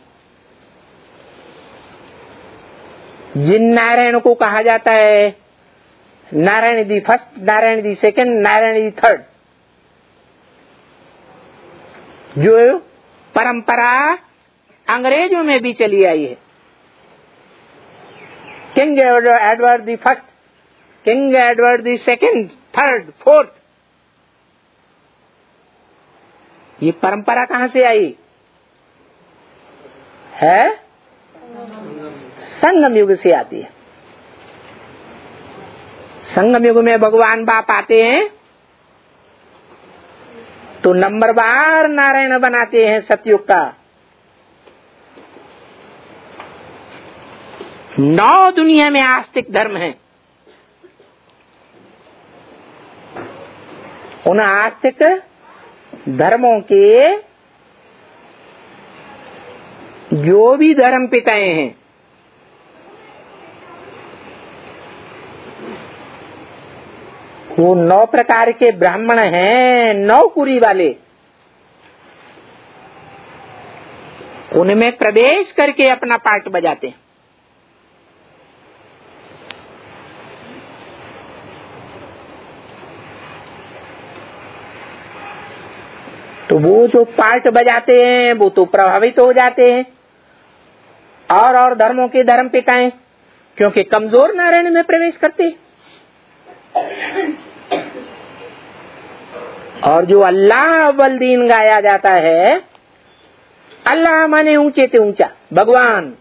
जिन नारायण को कहा जाता है Narayan the first, Narayan the second, Narayan the third, जो परंपरा अंग्रेजों में भी चली आई है। King Edward the first, king Edward the second, third, fourth, ये परंपरा कहां से आई है? संगम युग से आती है। संगम युग में भगवान बाप आते हैं तो नंबरवार नारायण बनाते हैं सतयुग का। नौ दुनिया में आस्तिक धर्म है। उन आस्तिक धर्मों के जो भी धर्म पिताएं हैं, वो नौ प्रकार के ब्राह्मण हैं, नौ कुरी वाले। उनमें प्रवेश करके अपना पार्ट बजाते हैं। तो वो जो पार्ट बजाते हैं वो तो प्रभावित हो जाते हैं और और धर्मों के धर्म पिताएं, क्योंकि कमजोर नारायण में प्रवेश करते हैं। और जो अल्लाह अव्वल दीन गाया जाता है, अल्लाह माने ऊंचे ते ऊंचा भगवान,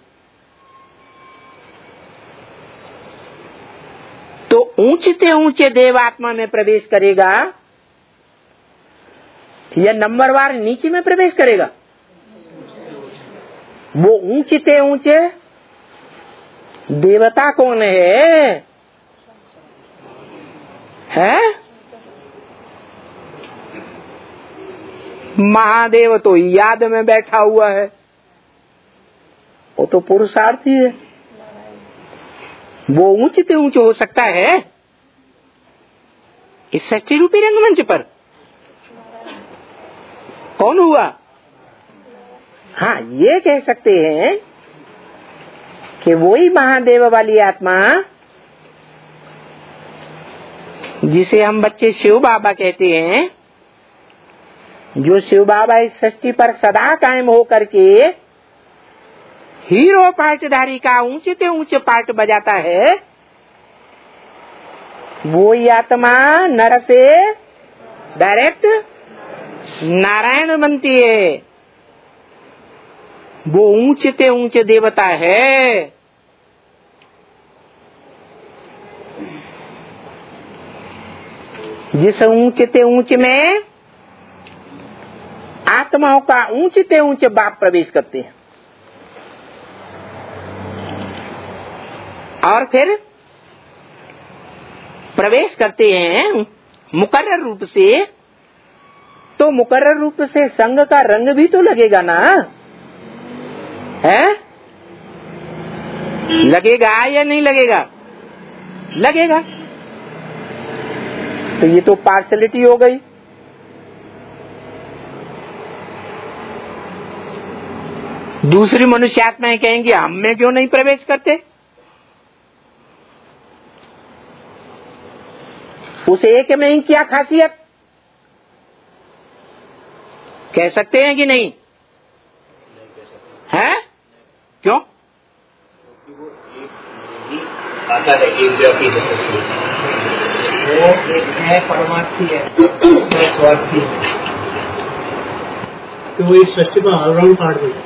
तो ऊंचे ते ऊंचे देवात्मा में प्रवेश करेगा या नंबरवार नीचे में प्रवेश करेगा? वो ऊंचे ते ऊंचे देवता कौन है? है महादेव तो याद में बैठा हुआ है, वो तो पुरुषार्थी है। वो ऊंचे ते ऊंचे हो सकता है इस सच्ची रूपी रंगमंच पर? कौन हुआ? हाँ, ये कह सकते हैं कि वही महादेव वाली आत्मा जिसे हम बच्चे शिव बाबा कहते हैं, जो शिव बाबा इस सृष्टि पर सदा कायम हो करके हीरो पार्टधारी का ऊंचे ते ऊंचे पार्ट बजाता है, वो ही आत्मा नर से डायरेक्ट नारायण बनती है। वो ऊंचे ऊंचे देवता है। जिस ऊंचे ऊंचे में आत्माओं का ऊंचे ऊंचे बाप प्रवेश करते हैं और फिर प्रवेश करते हैं मुकर्रर रूप से, तो मुकर्रर रूप से संग का रंग भी तो लगेगा ना, है? लगेगा या नहीं लगेगा? लगेगा। तो ये तो पार्शलिटी हो गई। दूसरी मनुष्यात्माएं कहेंगी हम में क्यों नहीं प्रवेश करते? उस एक में ही क्या खासियत? कह सकते हैं कि नहीं? है? क्यों?
आता है एक व्यक्ति वो एक है परमार्थी है, स्वार्थी है,
तो वो इस सृष्टि का ऑलराउंड पार्ट है।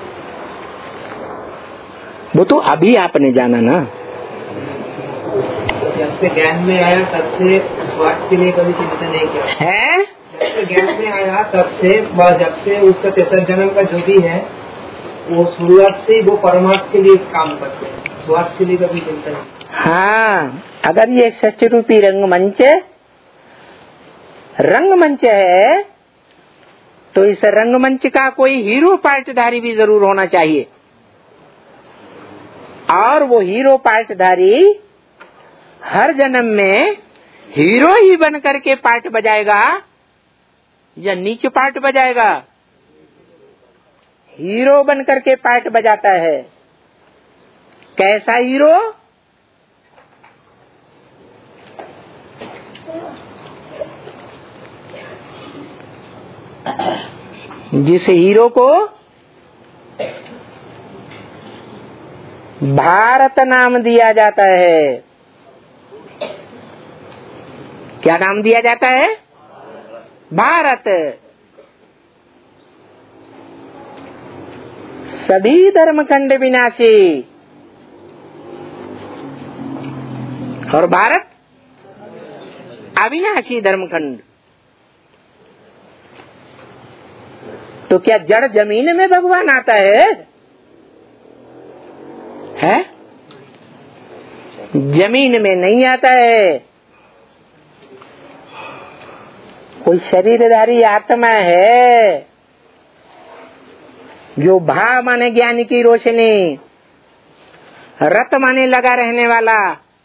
वो तो अभी आपने जाना ना।
जब से ज्ञान में आया तब से स्वार्थ के लिए कभी चिंता नहीं किया
है।
जब से ज्ञान में आया तब से जब से उसका तेसर जन्म का जो भी है वो शुरुआत से वो परमार्थ के लिए काम करते हैं, स्वार्थ के लिए कभी चिंता नहीं।
हाँ, अगर ये सत्य रूपी रंगमंच रंगमंच है तो इस रंगमंच का कोई हीरो पार्टधारी भी जरूर होना चाहिए। और वो हीरो पार्टधारी हर जन्म में हीरो ही बन करके पार्ट बजाएगा या नीच पार्ट बजाएगा? हीरो बन करके पार्ट बजाता है। कैसा हीरो? जिस हीरो को भारत नाम दिया जाता है। क्या नाम दिया जाता है? भारत। सभी धर्मखंड विनाशी और भारत अविनाशी धर्मखंड। तो क्या जड़ जमीन में भगवान आता है? है? जमीन में नहीं आता है। कोई शरीरधारी आत्मा है जो भा माने ज्ञान की रोशनी, रत माने लगा रहने वाला,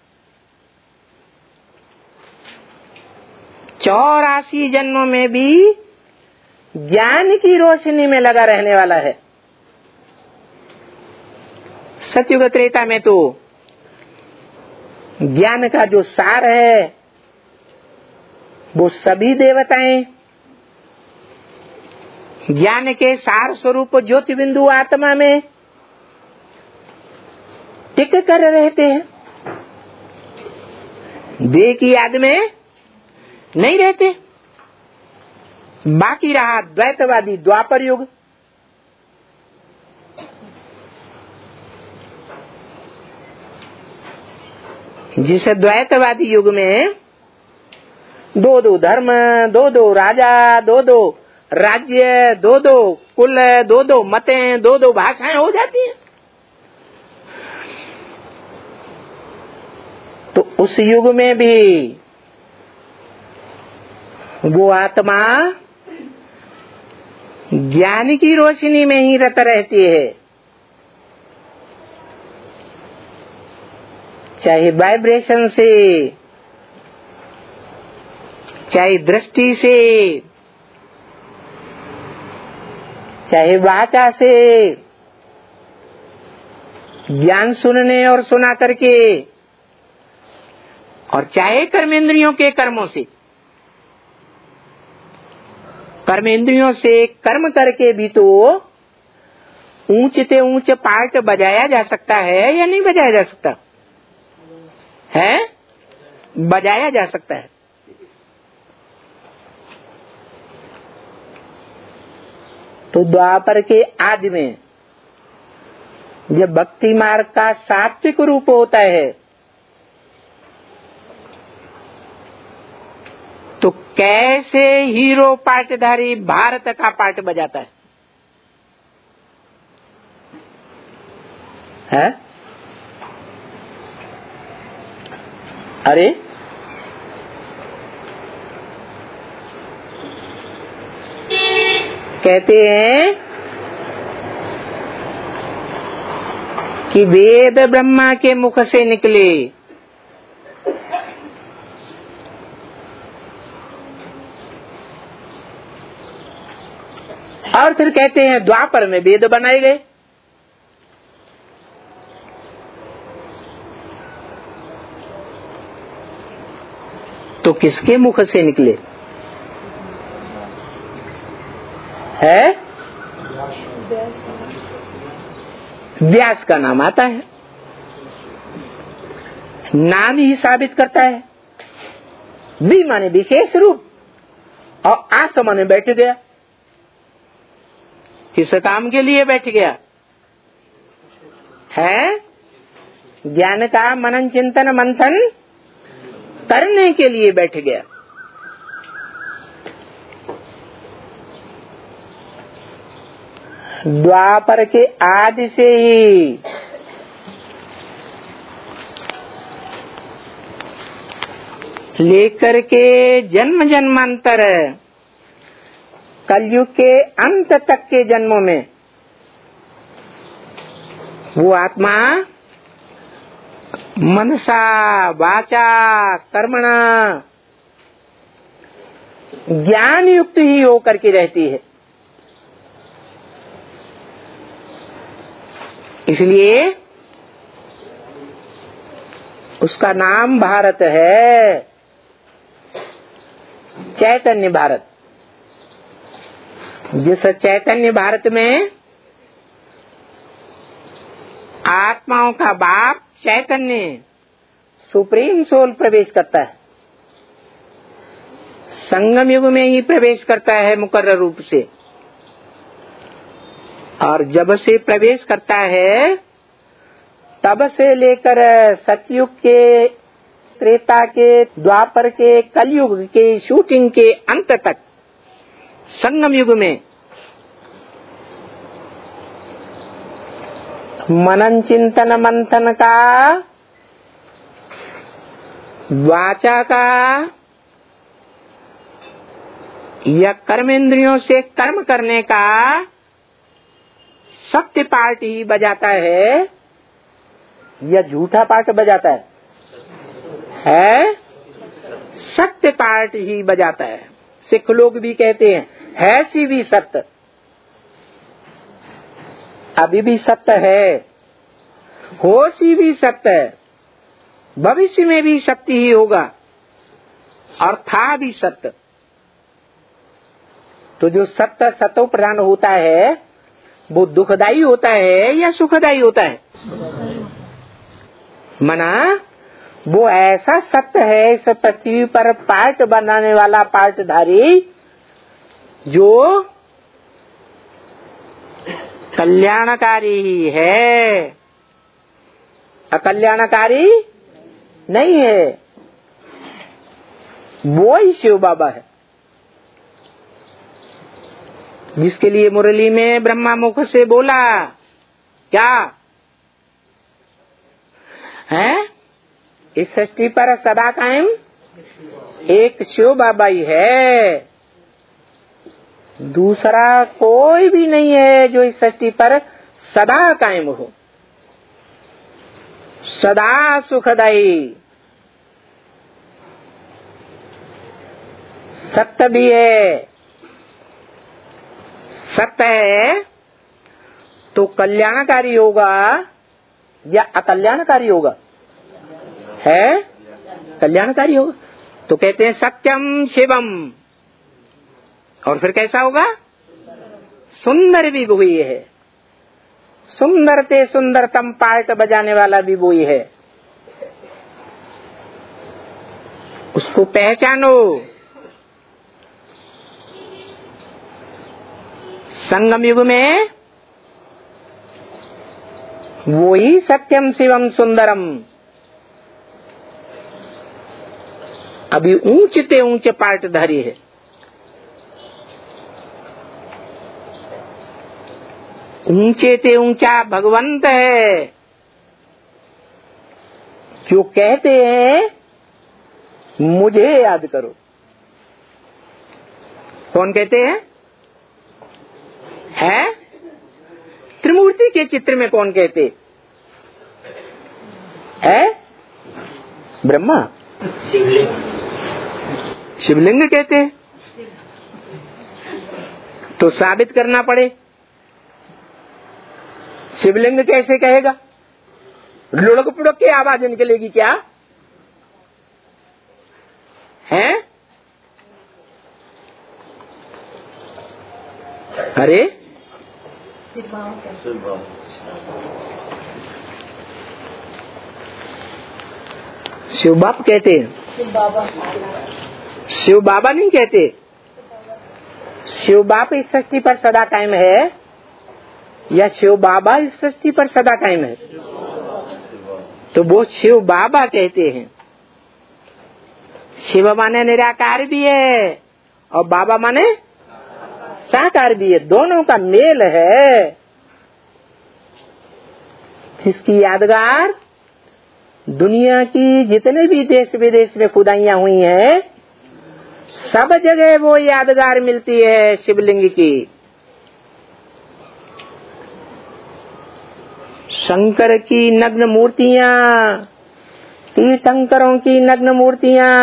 चौरासी जन्मों में भी ज्ञान की रोशनी में लगा रहने वाला है। सतयुग त्रेता में तो ज्ञान का जो सार है वो सभी देवताएं ज्ञान के सार स्वरूप ज्योति बिंदु आत्मा में टिक कर रहते हैं, देह की याद में नहीं रहते। बाकी रहा द्वैतवादी द्वापर युग। जिस द्वैतवादी युग में दो दो धर्म, दो दो राजा, दो दो राज्य, दो दो कुल, दो दो मतें, दो दो भाषाएं हो जाती हैं, तो उस युग में भी वो आत्मा ज्ञान की रोशनी में ही रत रहती है। चाहे वाइब्रेशन से, चाहे दृष्टि से, चाहे वाचा से, ज्ञान सुनने और सुना करके, और चाहे कर्मेंद्रियों के कर्मों से। कर्मेंद्रियों से कर्म करके भी तो ऊंचते ऊंच पार्ट बजाया जा सकता है या नहीं बजाया जा सकता है? बजाया जा सकता है। तो द्वापर के आदि में जब भक्ति मार्ग का सात्विक रूप होता है तो कैसे हीरो पाटधारी भारत का पाट बजाता है, है? अरे कहते हैं कि वेद ब्रह्मा के मुख से निकले, और फिर कहते हैं द्वापर में वेद बनाए गए। तो किसके मुख से निकले है? व्यास का नाम आता है, नाम ही साबित करता है। बी माने विशेष रूप, और आस माने बैठ गया, किस काम के लिए बैठ गया है? ज्ञान का मनन चिंतन मंथन करने के लिए बैठ गया। द्वापर के आदि से ही लेकर के जन्म जन्मांतर कलयुग के अंत तक के जन्मों में वो आत्मा मनसा वाचा कर्मणा ज्ञान युक्त ही होकर के रहती है। इसलिए उसका नाम भारत है, चैतन्य भारत। जिस चैतन्य भारत में आत्माओं का बाप चैतन्य सुप्रीम सोल प्रवेश करता है, संगम युग में ही प्रवेश करता है मुकर्रर रूप से। और जब से प्रवेश करता है तब से लेकर सतयुग के, त्रेता के, द्वापर के, कलयुग के शूटिंग के अंत तक संगम युग में मनन चिंतन मंथन का, वाचा का या कर्मेंद्रियों से कर्म करने का सत्य पाठ ही बजाता है या झूठा पाठ बजाता है? है सत्य पाठ ही बजाता है। सिख लोग भी कहते हैं है सी भी सत्य, अभी भी सत्य है, हो सी भी सत्य है, भविष्य में भी सत्य ही होगा, और था भी सत्य। तो जो सत्य सतो प्रधान होता है वो दुखदाई होता है या सुखदाई होता है? मना वो ऐसा सत्य है इस पृथ्वी पर पार्ट बनाने वाला पार्टधारी जो कल्याणकारी ही है, अकल्याणकारी नहीं है। वो ही शिव बाबा है जिसके लिए मुरली में ब्रह्मा मुख से बोला क्या है? इस सृष्टि पर सदा कायम एक शिव बाबा ही है, दूसरा कोई भी नहीं है जो इस सृष्टि पर सदा कायम हो, सदा सुखदाई। सत्य भी है, सत्य है तो कल्याणकारी होगा या अकल्याणकारी होगा? है कल्याणकारी होगा। तो कहते हैं सत्यम शिवम, और फिर कैसा होगा? सुंदर भी वही है, सुंदर ते सुंदरतम पार्ट बजाने वाला भी वही है। उसको पहचानो। संगम युग में वो ही सत्यम शिवम सुंदरम अभी ऊंचते ऊंचे पार्ट धारी है। ऊंचे ते ऊंचा भगवंत है जो कहते हैं मुझे याद करो। कौन कहते हैं? है त्रिमूर्ति के चित्र में कौन कहते है? ब्रह्मा शिवलिंग शिवलिंग कहते हैं। तो साबित करना पड़े। शिवलिंग कैसे कहेगा? लुढ़क पुढ़क की आवाज निकलेगी क्या? है? अरे शिव बाप कहते हैं।
शिव बाबा
शिव बाबा नहीं कहते। शिव बाप इस सृष्टि पर सदा कायम है या शिव बाबा इस सृष्टि पर सदा कायम है? तो वो शिव बाबा कहते हैं। शिव माने निराकार भी है और बाबा माने साकार भी है। दोनों का मेल है जिसकी यादगार दुनिया की जितने भी देश विदेश में खुदाइयां हुई हैं सब जगह वो यादगार मिलती है शिवलिंग की। शंकर की नग्न मूर्तियां, तीर्थंकरों की नग्न मूर्तियां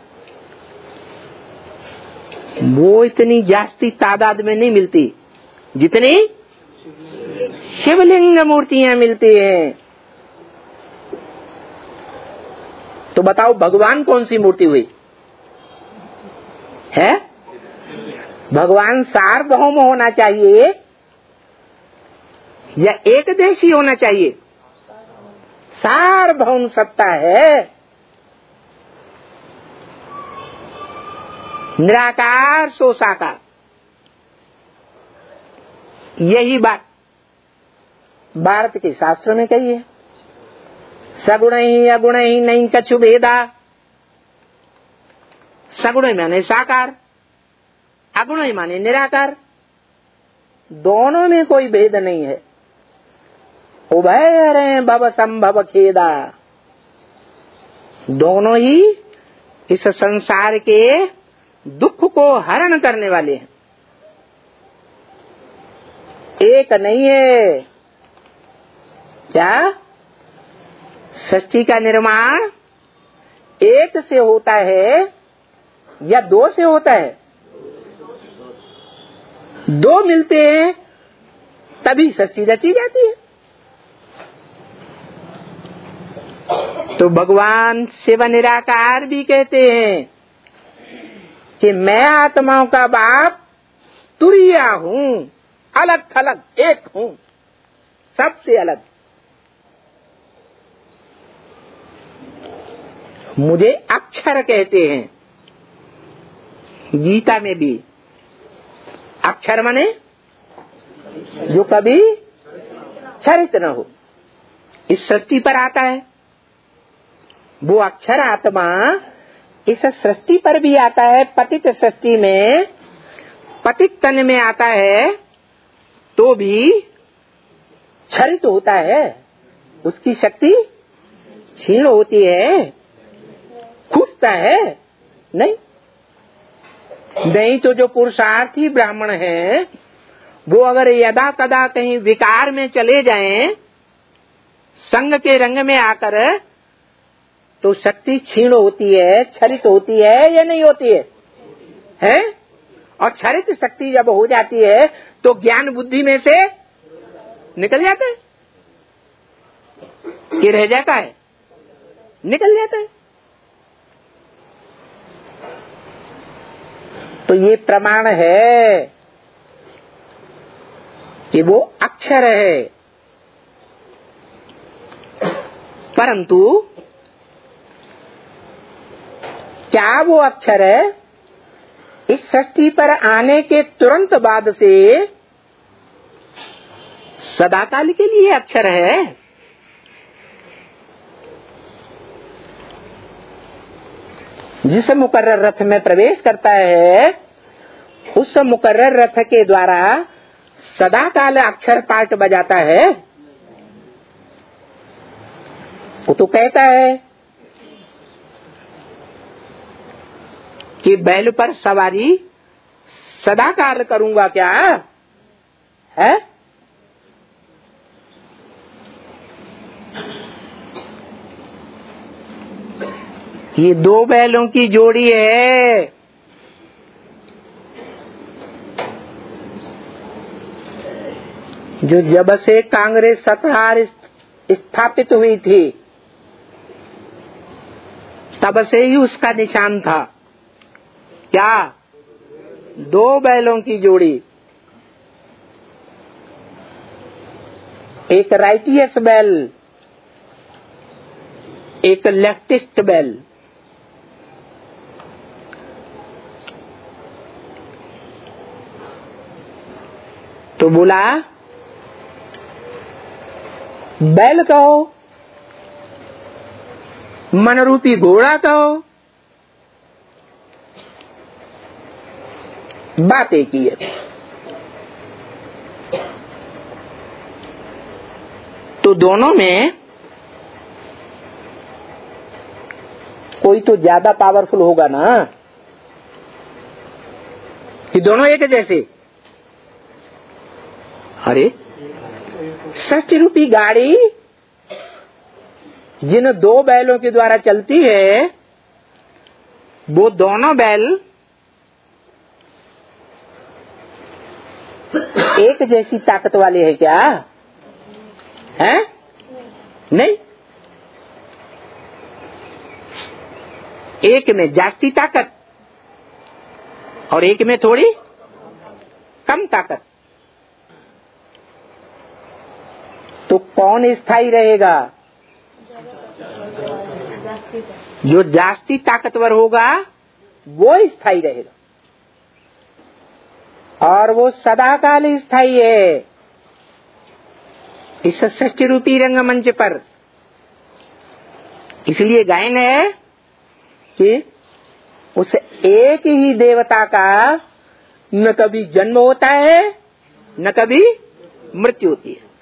वो इतनी जास्ती तादाद में नहीं मिलती जितनी शिवलिंग मूर्तियां मिलती हैं। तो बताओ भगवान कौन सी मूर्ति हुई है? भगवान सार्वभौम होना चाहिए या एक देशी होना चाहिए? सार्वभौम सत्ता है। निराकार सो साकार। यही बात भारत के शास्त्र में कही है। सगुण ही अगुण ही नहीं कछु भेदा। सगुण माने साकार, अगुण ही माने निराकार। दोनों में कोई भेद नहीं है। उभय रे भव संभव खेदा। दोनों ही इस संसार के दुख को हरण करने वाले हैं। एक नहीं है। क्या सृष्टि का निर्माण एक से होता है या दो से होता है? दो मिलते हैं तभी सृष्टि रची जाती है। तो भगवान शिव निराकार भी कहते हैं कि मैं आत्माओं का बाप तुरिया हूँ, अलग थलग एक हूँ, सबसे अलग। मुझे अक्षर कहते हैं। गीता में भी अक्षर माने जो कभी क्षरित न हो, इस सृष्टि पर आता है। वो अक्षर आत्मा इस सृष्टि पर भी आता है। पतित सृष्टि में पतित तन में आता है तो भी क्षरित होता है। उसकी शक्ति क्षीण होती है, फूटता है नहीं। नहीं तो जो पुरुषार्थी ब्राह्मण है वो अगर यदा कदा कहीं विकार में चले जाएं, संग के रंग में आकर, तो शक्ति क्षीण होती है, क्षरित होती है या नहीं होती है? हैं? और क्षरित शक्ति जब हो जाती है तो ज्ञान बुद्धि में से निकल जाता है कि रह जाता है? निकल जाता है। तो ये प्रमाण है कि वो अक्षर है। परंतु क्या वो अक्षर है इस सृष्टि पर आने के तुरंत बाद से सदाकाल के लिए अक्षर है। जिस मुकर्रर रथ में प्रवेश करता है उस मुकर्रर रथ के द्वारा सदाकाल अक्षर पाठ बजाता है। वो तो कहता है कि बैल पर सवारी सदाकाल करूंगा क्या है। ये दो बैलों की जोड़ी है। जो जब से कांग्रेस सरकार स्थापित हुई थी तब से ही उसका निशान था क्या, दो बैलों की जोड़ी, एक राइटियस बैल, एक लेफ्टिस्ट बैल। तो बोला बैल कहो, मनरूपी घोड़ा कहो, बात एक ही है। तो दोनों में कोई तो ज्यादा पावरफुल होगा ना, कि दोनों एक जैसे। अरे षष्ठी रूपी गाड़ी जिन दो बैलों के द्वारा चलती है वो दोनों बैल एक जैसी ताकत वाले है क्या है? नहीं, एक में जास्ती ताकत और एक में थोड़ी कम ताकत। तो कौन स्थायी रहेगा? जो जास्ती ताकतवर होगा वो स्थायी रहेगा और वो सदाकाल स्थायी है। इस षष्ठी रूपी रंगमंच पर इसलिए गायन है कि उस एक ही देवता का न कभी जन्म होता है न कभी मृत्यु होती है।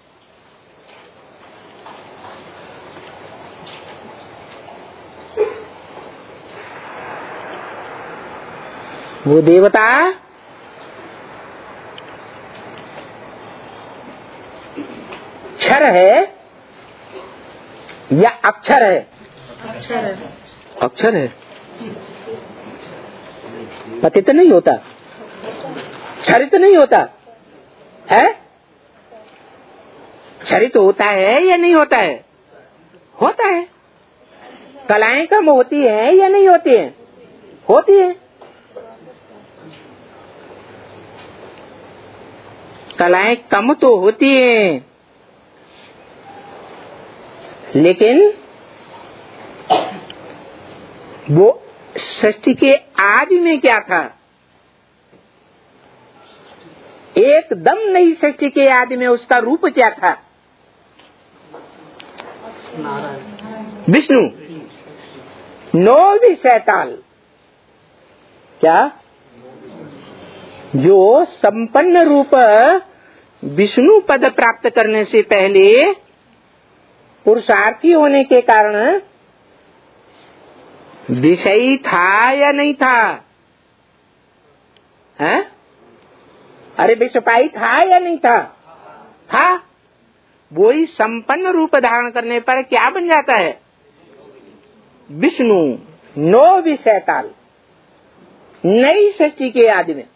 वो देवता क्षर है या अक्षर है?
अक्षर है।
अक्षर है। पतित नहीं होता, क्षरित नहीं होता है। क्षरित होता है या नहीं होता है? होता है। कलाएं कम होती है या नहीं होती है? होती है। कलाएं कम तो होती हैं, लेकिन वो षष्ठी के आदि में क्या था? एकदम नई षष्ठी के आदि में उसका रूप क्या था? विष्णु। नो विषयताल क्या? जो संपन्न रूप विष्णु पद प्राप्त करने से पहले पुरुषार्थी होने के कारण विषयी था या नहीं था? हैं? अरे विषपाई था या नहीं था? था। वो ही संपन्न रूप धारण करने पर क्या बन जाता है? विष्णु। नो विषयताल, नई सृष्टि के आदि में।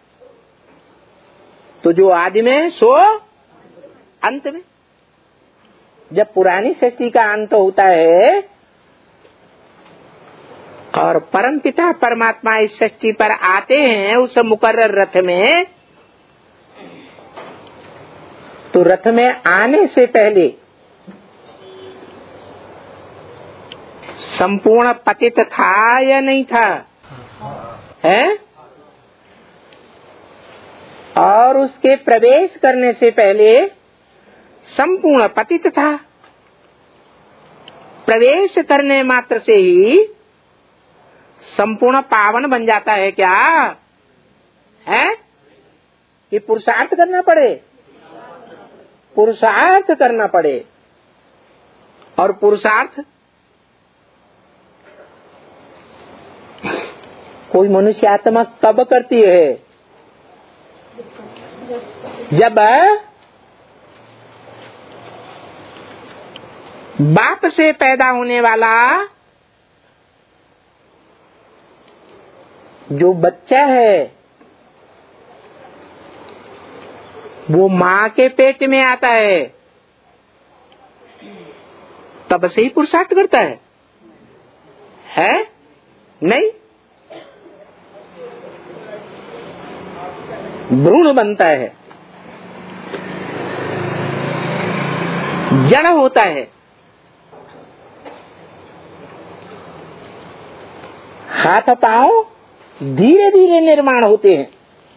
तो जो आदि में सो अंत में। जब पुरानी सृष्टि का अंत होता है और परमपिता परमात्मा इस सृष्टि पर आते हैं उस मुकर्रर रथ में, तो रथ में आने से पहले संपूर्ण पतित था या नहीं था? है? और उसके प्रवेश करने से पहले संपूर्ण पतित था। प्रवेश करने मात्र से ही संपूर्ण पावन बन जाता है क्या है? कि पुरुषार्थ करना पड़े? पुरुषार्थ करना पड़े। और पुरुषार्थ कोई मनुष्य आत्मा कब करती है? जब बाप से पैदा होने वाला जो बच्चा है वो माँ के पेट में आता है, तब से ही पुरुषार्थ करता है, है? नहीं, भ्रूण बनता है, जड़ होता है, हाथ पांव धीरे धीरे निर्माण होते हैं।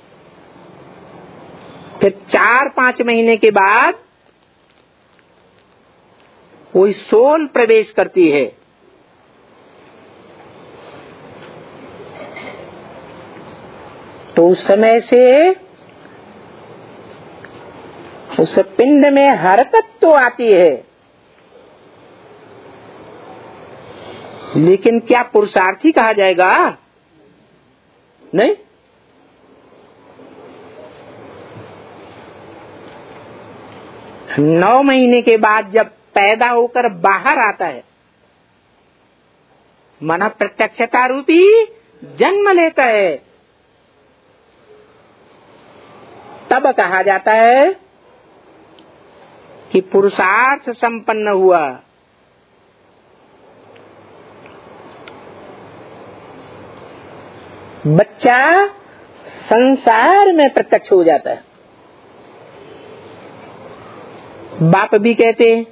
फिर चार पांच महीने के बाद कोई सोल प्रवेश करती है। तो उस समय से उस पिंड में हरकत तो आती है, लेकिन क्या पुरुषार्थी कहा जाएगा? नहीं। नौ महीने के बाद जब पैदा होकर बाहर आता है, मन प्रत्यक्षता रूपी जन्म लेता है, तब कहा जाता है कि पुरुषार्थ संपन्न हुआ। बच्चा संसार में प्रत्यक्ष हो जाता है। बाप भी कहते हैं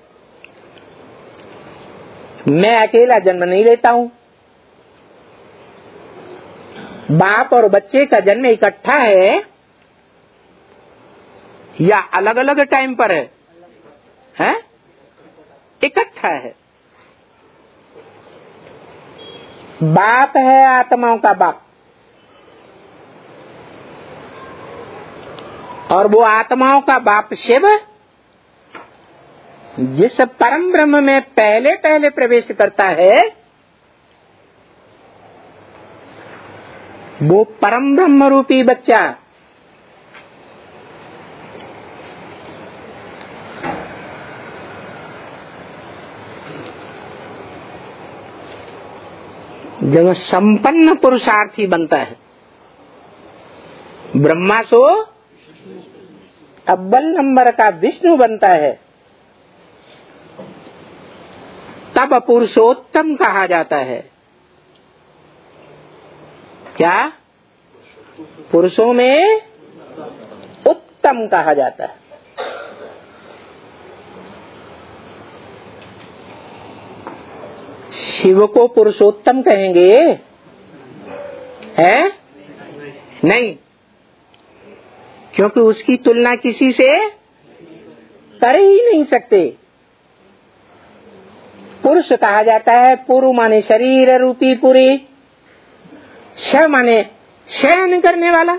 मैं अकेला जन्म नहीं लेता हूँ, बाप और बच्चे का जन्म इकट्ठा है या अलग अलग टाइम पर है? हैं? इकट्ठा है। बाप है आत्माओं का बाप, और वो आत्माओं का बाप शिव जिस परम ब्रह्म में पहले पहले प्रवेश करता है, वो परम ब्रह्म रूपी बच्चा जब संपन्न पुरुषार्थी बनता है, ब्रह्मा सो अव्वल नंबर का विष्णु बनता है, तब पुरुषोत्तम कहा जाता है। क्या? पुरुषों में उत्तम कहा जाता है। शिव को पुरुषोत्तम कहेंगे? है? नहीं, क्योंकि उसकी तुलना किसी से कर ही नहीं सकते। पुरुष कहा जाता है, पुरु माने शरीर रूपी पुरी, श माने शयन करने वाला।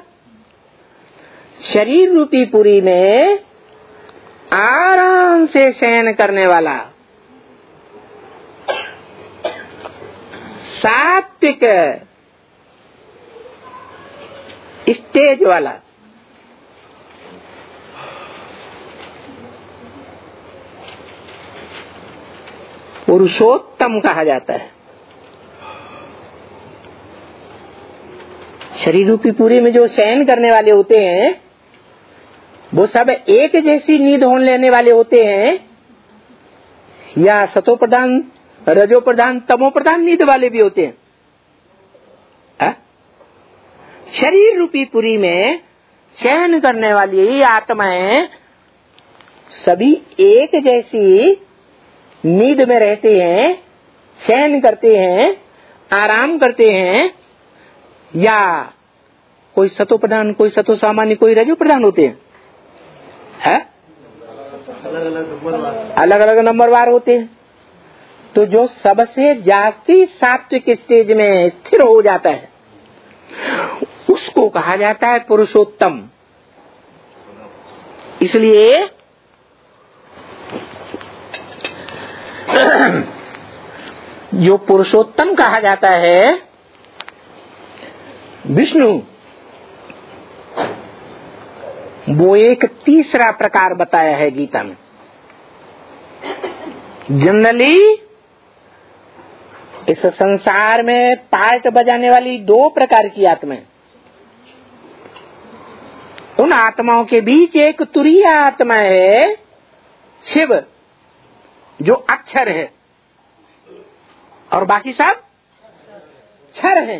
शरीर रूपी पुरी में आराम से शयन करने वाला, सात्विक स्टेज वाला। पुरुषोत्तम कहा जाता है। शरीर रूपी पूरी में जो शयन करने वाले होते हैं वो सब एक जैसी नींद होने लेने वाले होते हैं, या सतो प्रधान, रजो प्रधान, तमो प्रधान नींद वाले भी होते हैं। आ? शरीर रूपी पुरी में शयन करने वाली आत्माएं सभी एक जैसी नींद में रहते हैं, शयन करते हैं, आराम करते हैं, या कोई सतो प्रधान, कोई सतो सामान्य, कोई रजो प्रधान होते हैं, है?
अलग अलग नंबर
अलग अलग नंबरवार होते हैं। तो जो सबसे जास्ती सात्विक स्टेज में स्थिर हो जाता है उसको कहा जाता है पुरुषोत्तम। इसलिए जो पुरुषोत्तम कहा जाता है विष्णु, वो एक तीसरा प्रकार बताया है गीता में। जनरली इस संसार में पार्ट बजाने वाली दो प्रकार की आत्मा है। उन आत्माओं के बीच एक तुरीय आत्मा है शिव, जो अक्षर है, और बाकी सब क्षर हैं।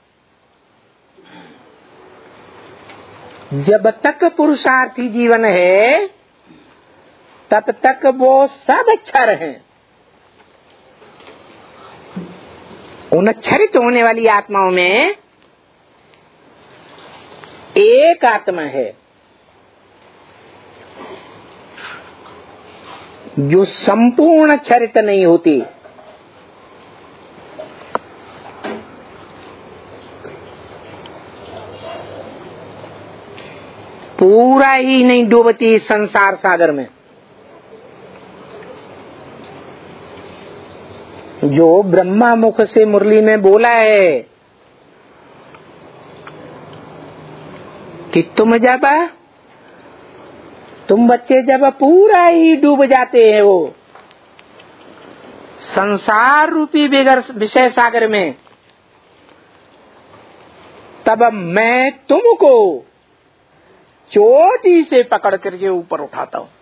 जब तक पुरुषार्थी जीवन है तब तक वो सब क्षर हैं। उन क्षरित होने वाली आत्माओं में एक आत्मा है जो संपूर्ण क्षरित नहीं होती। पूरा ही नहीं डूबती संसार सागर में। जो ब्रह्मा मुख से मुरली में बोला है कि तुम जब तुम बच्चे जब पूरा ही डूब जाते हैं वो संसार रूपी विषय सागर में, तब मैं तुमको चोटी से पकड़ करके ऊपर उठाता हूं।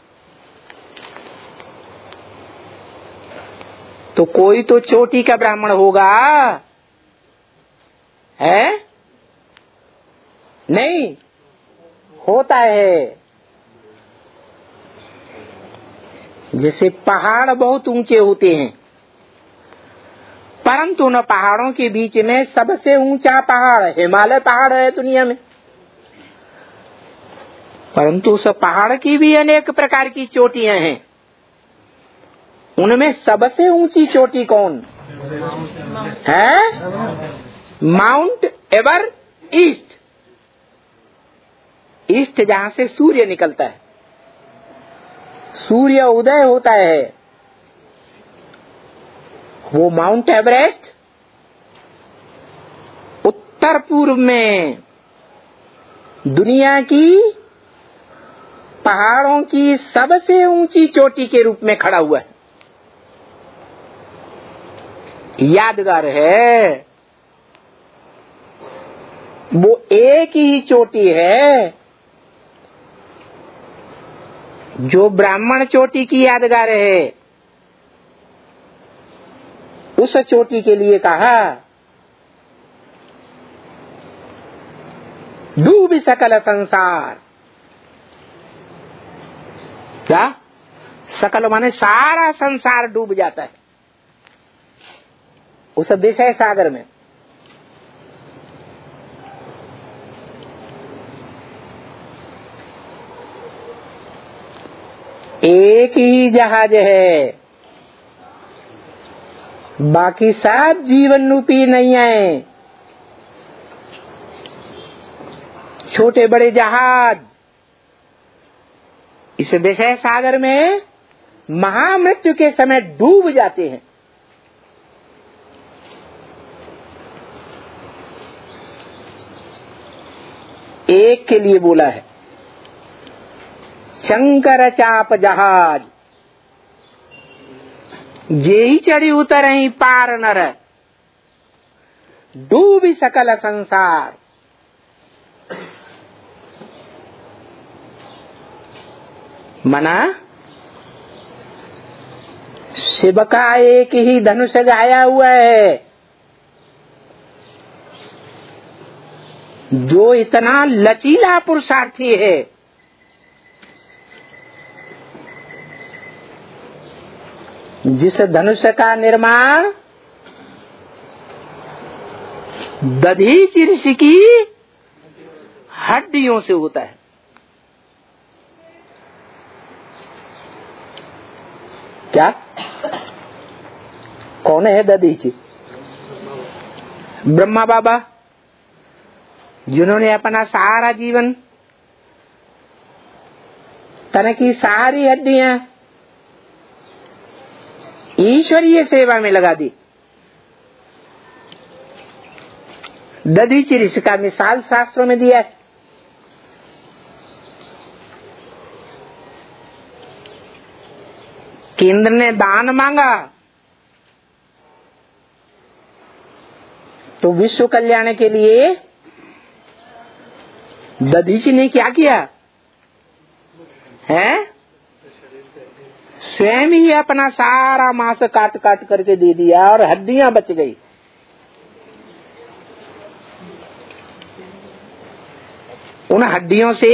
तो कोई तो चोटी का ब्राह्मण होगा, है? नहीं होता है। जैसे पहाड़ बहुत ऊंचे होते हैं, परंतु उन पहाड़ों के बीच में सबसे ऊंचा पहाड़ हिमालय पहाड़ है दुनिया में। परंतु उस पहाड़ की भी अनेक प्रकार की चोटियां हैं। उनमें सबसे ऊंची चोटी कौन है? Mount ever east. ईस्ट जहां से सूर्य निकलता है, सूर्य उदय होता है, वो माउंट एवरेस्ट उत्तर पूर्व में दुनिया की पहाड़ों की सबसे ऊंची चोटी के रूप में खड़ा हुआ है। यादगार है, वो एक ही चोटी है जो ब्राह्मण चोटी की यादगार है। उस चोटी के लिए कहा डूब सकल संसार। क्या? सकल माने सारा संसार डूब जाता है उस विषय सागर में। एक ही जहाज है, बाकी सब जीवन रूपी नहीं है। छोटे बड़े जहाज इस विषय सागर में महामृत्यु के समय डूब जाते हैं। एक के लिए बोला है शंकर चाप जहाज, जेही चढ़ी उतर ही पार नर, डूबी सकल संसार। मना शिव का एक ही धनुष गाया हुआ है जो इतना लचीला पुरुषार्थी है, जिस धनुष का निर्माण दधीचि ऋषि की हड्डियों से होता है। क्या कौन है दधीचि? ब्रह्मा बाबा, जिन्होंने अपना सारा जीवन तन की सारी हड्डियां ईश्वरीय सेवा में लगा दी। दधीचि ऋषि का मिसाल शास्त्रों में दिया है। केंद्र ने दान मांगा तो विश्व कल्याण के लिए दधीचि ने क्या किया है? स्वयं ही अपना सारा मांस काट काट करके दे दिया और हड्डियां बच गई। उन हड्डियों से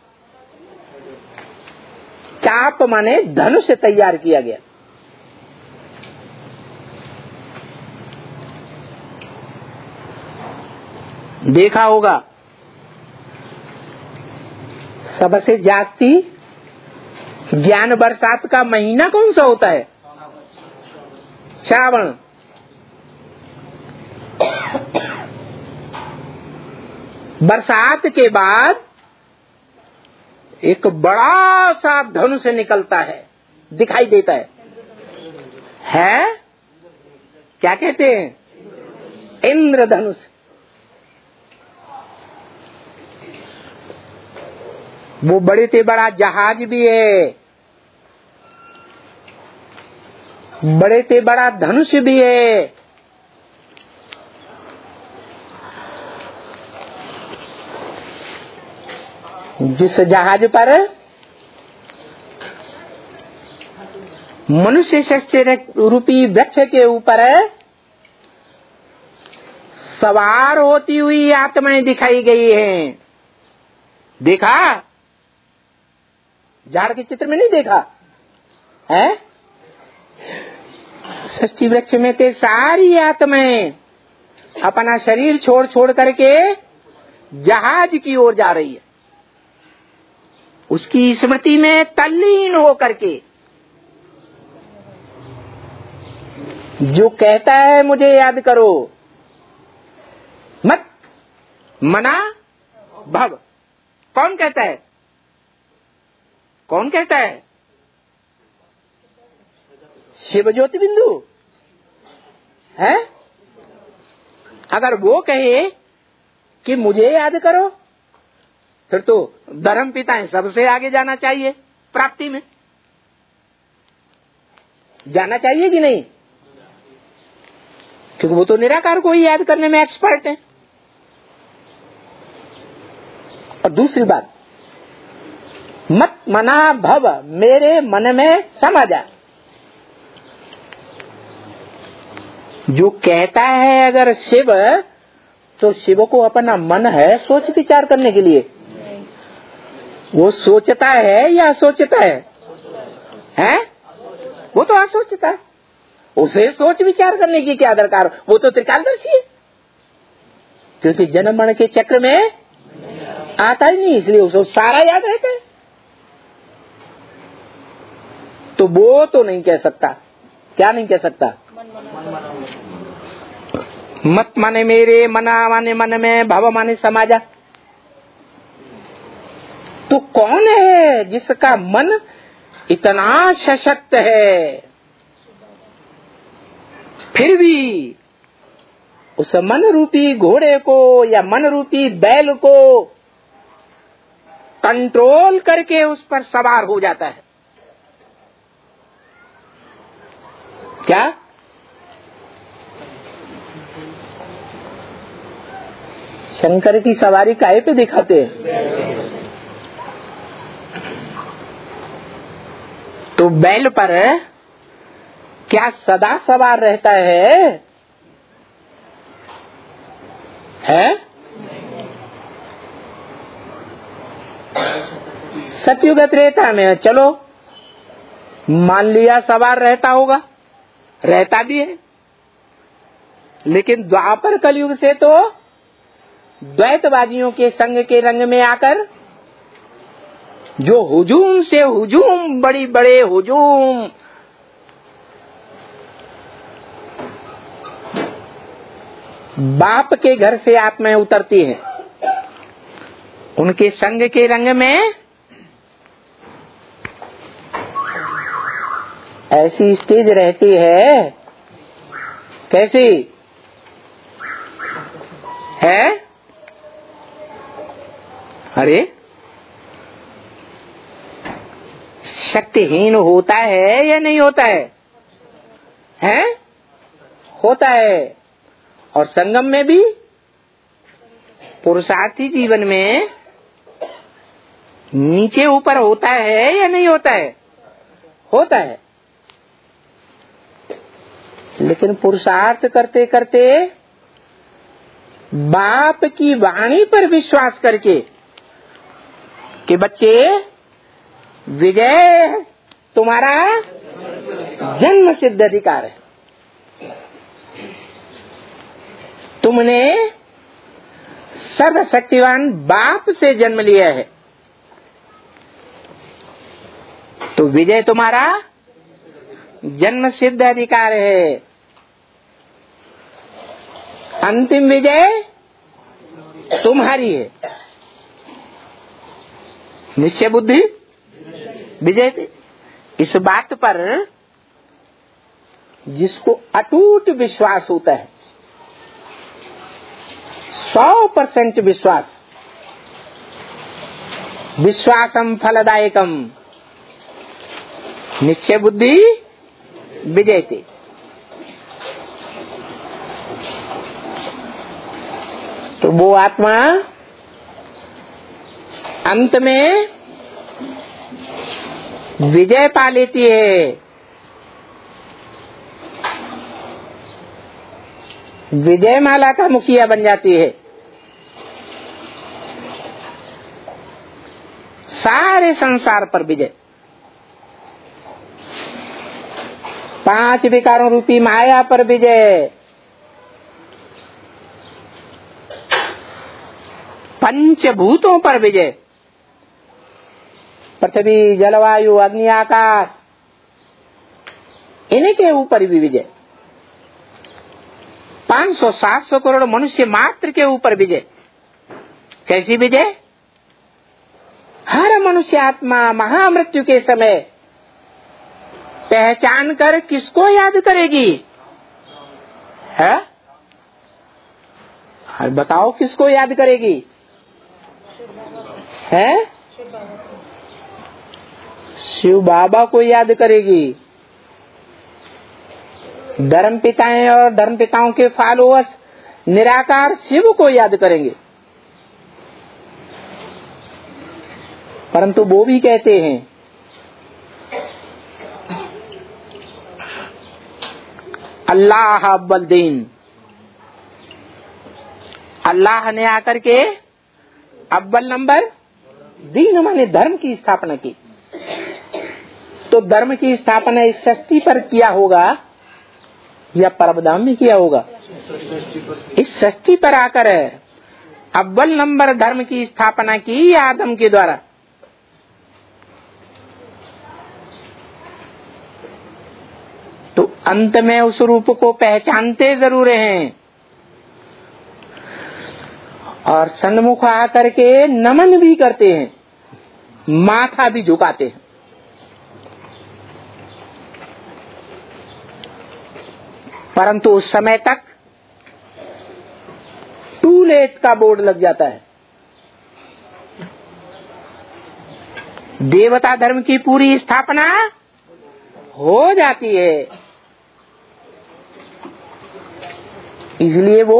चाप माने धनुष तैयार किया गया। देखा होगा सबसे जास्ती ज्ञान बरसात का महीना कौन सा होता है? श्रावण। बरसात के बाद एक बड़ा सा धनुष निकलता है, दिखाई देता है, है? क्या कहते हैं? इंद्रधनुष। वो बड़े से बड़ा जहाज भी है, बड़े से बड़ा धनुष भी है। जिस जहाज पर मनुष्य शस्त्र रूपी वृक्ष के ऊपर सवार होती हुई आत्माएं दिखाई गई हैं। देखा? झाड़ के चित्र में नहीं देखा है? षष्ठी वृक्ष में ते सारी आत्माएं अपना शरीर छोड़ छोड़ करके जहाज की ओर जा रही है। उसकी स्मृति में तल्लीन हो करके जो कहता है मुझे याद करो, मत मना भव। कौन कहता है? कौन कहता है? शिव ज्योति बिंदु है। अगर वो कहे कि मुझे याद करो, फिर तो धर्म पिताएं सबसे आगे जाना चाहिए प्राप्ति में। जाना चाहिए कि नहीं? क्योंकि वो तो निराकार को ही याद करने में एक्सपर्ट है। और दूसरी बात, मत मना भव, मेरे मन में समा जा। जो कहता है अगर शिव, तो शिव को अपना मन है सोच विचार करने के लिए। वो सोचता है या सोचता है? हैं? वो तो असोचता है। उसे सोच विचार करने की क्या दरकार? वो तो त्रिकालदर्शी है, क्योंकि जन्म मरण के चक्र में आता ही नहीं, इसलिए उसे सारा याद रहता है। तो वो तो नहीं कह सकता। क्या नहीं कह सकता? मत माने मेरे, मना माने मन में, भव माने समाजा। तो कौन है जिसका मन इतना सशक्त है, फिर भी उस मन रूपी घोड़े को या मन रूपी बैल को कंट्रोल करके उस पर सवार हो जाता है? क्या? शंकर की सवारी काहे पे दिखाते हैं? तो बैल पर क्या सदा सवार रहता है? है? सतयुग त्रेता में चलो मान लिया सवार रहता होगा, रहता भी है, लेकिन द्वापर कलयुग से तो द्वैतवादियों के संग के रंग में आकर जो हुजूम से हुजूम, बड़ी बड़े हुजूम बाप के घर से आत्माएं उतरती हैं, उनके संग के रंग में ऐसी स्टेज रहती है। कैसी है? अरे शक्तिहीन होता है या नहीं होता है? हैं? होता है। और संगम में भी, पुरुषार्थी जीवन में नीचे ऊपर होता है या नहीं होता है? होता है। लेकिन पुरुषार्थ करते करते बाप की वाणी पर विश्वास करके कि बच्चे, विजय तुम्हारा जन्म सिद्ध अधिकार है, तुमने सर्वशक्तिवान बाप से जन्म लिया है, तो विजय तुम्हारा जन्म सिद्ध अधिकार है। अंतिम विजय तुम्हारी है। निश्चय बुद्धि विजय थे। इस बात पर जिसको अटूट विश्वास होता है, सौ परसेंट विश्वास, विश्वासम फलदायकम, निश्चय बुद्धि विजय थे। तो वो आत्मा अंत में विजय पा लेती है। विजय माला का मुखिया बन जाती है। सारे संसार पर विजय। पांच विकारों रूपी माया पर विजय, पंचभूतों पर विजय, पृथ्वी, जलवायु, अग्नि, आकाश, इनके ऊपर भी विजय। पांच सौ सात सौ करोड़ मनुष्य मात्र के ऊपर विजय। कैसी विजय? हर मनुष्य आत्मा महामृत्यु के समय पहचान कर किसको याद करेगी? है? बताओ, किसको याद करेगी? है? शिव बाबा को याद करेगी। धर्म पिताएं और धर्म पिताओं के फॉलोअर्स निराकार शिव को याद करेंगे। परंतु वो भी कहते हैं अल्लाह अव्वल दीन। अल्लाह ने आकर के अव्वल नंबर, दीन माने धर्म की स्थापना की। तो धर्म की स्थापना इस सृष्टि पर किया होगा या परमधाम में किया होगा? इस सृष्टि पर आकर अव्वल नंबर धर्म की स्थापना की आदम के द्वारा। तो अंत में उस रूप को पहचानते जरूर हैं और सन्मुख आकर के नमन भी करते हैं, माथा भी झुकाते हैं। परंतु उस समय तक टू लेट का बोर्ड लग जाता है। देवता धर्म की पूरी स्थापना हो जाती है। इसलिए वो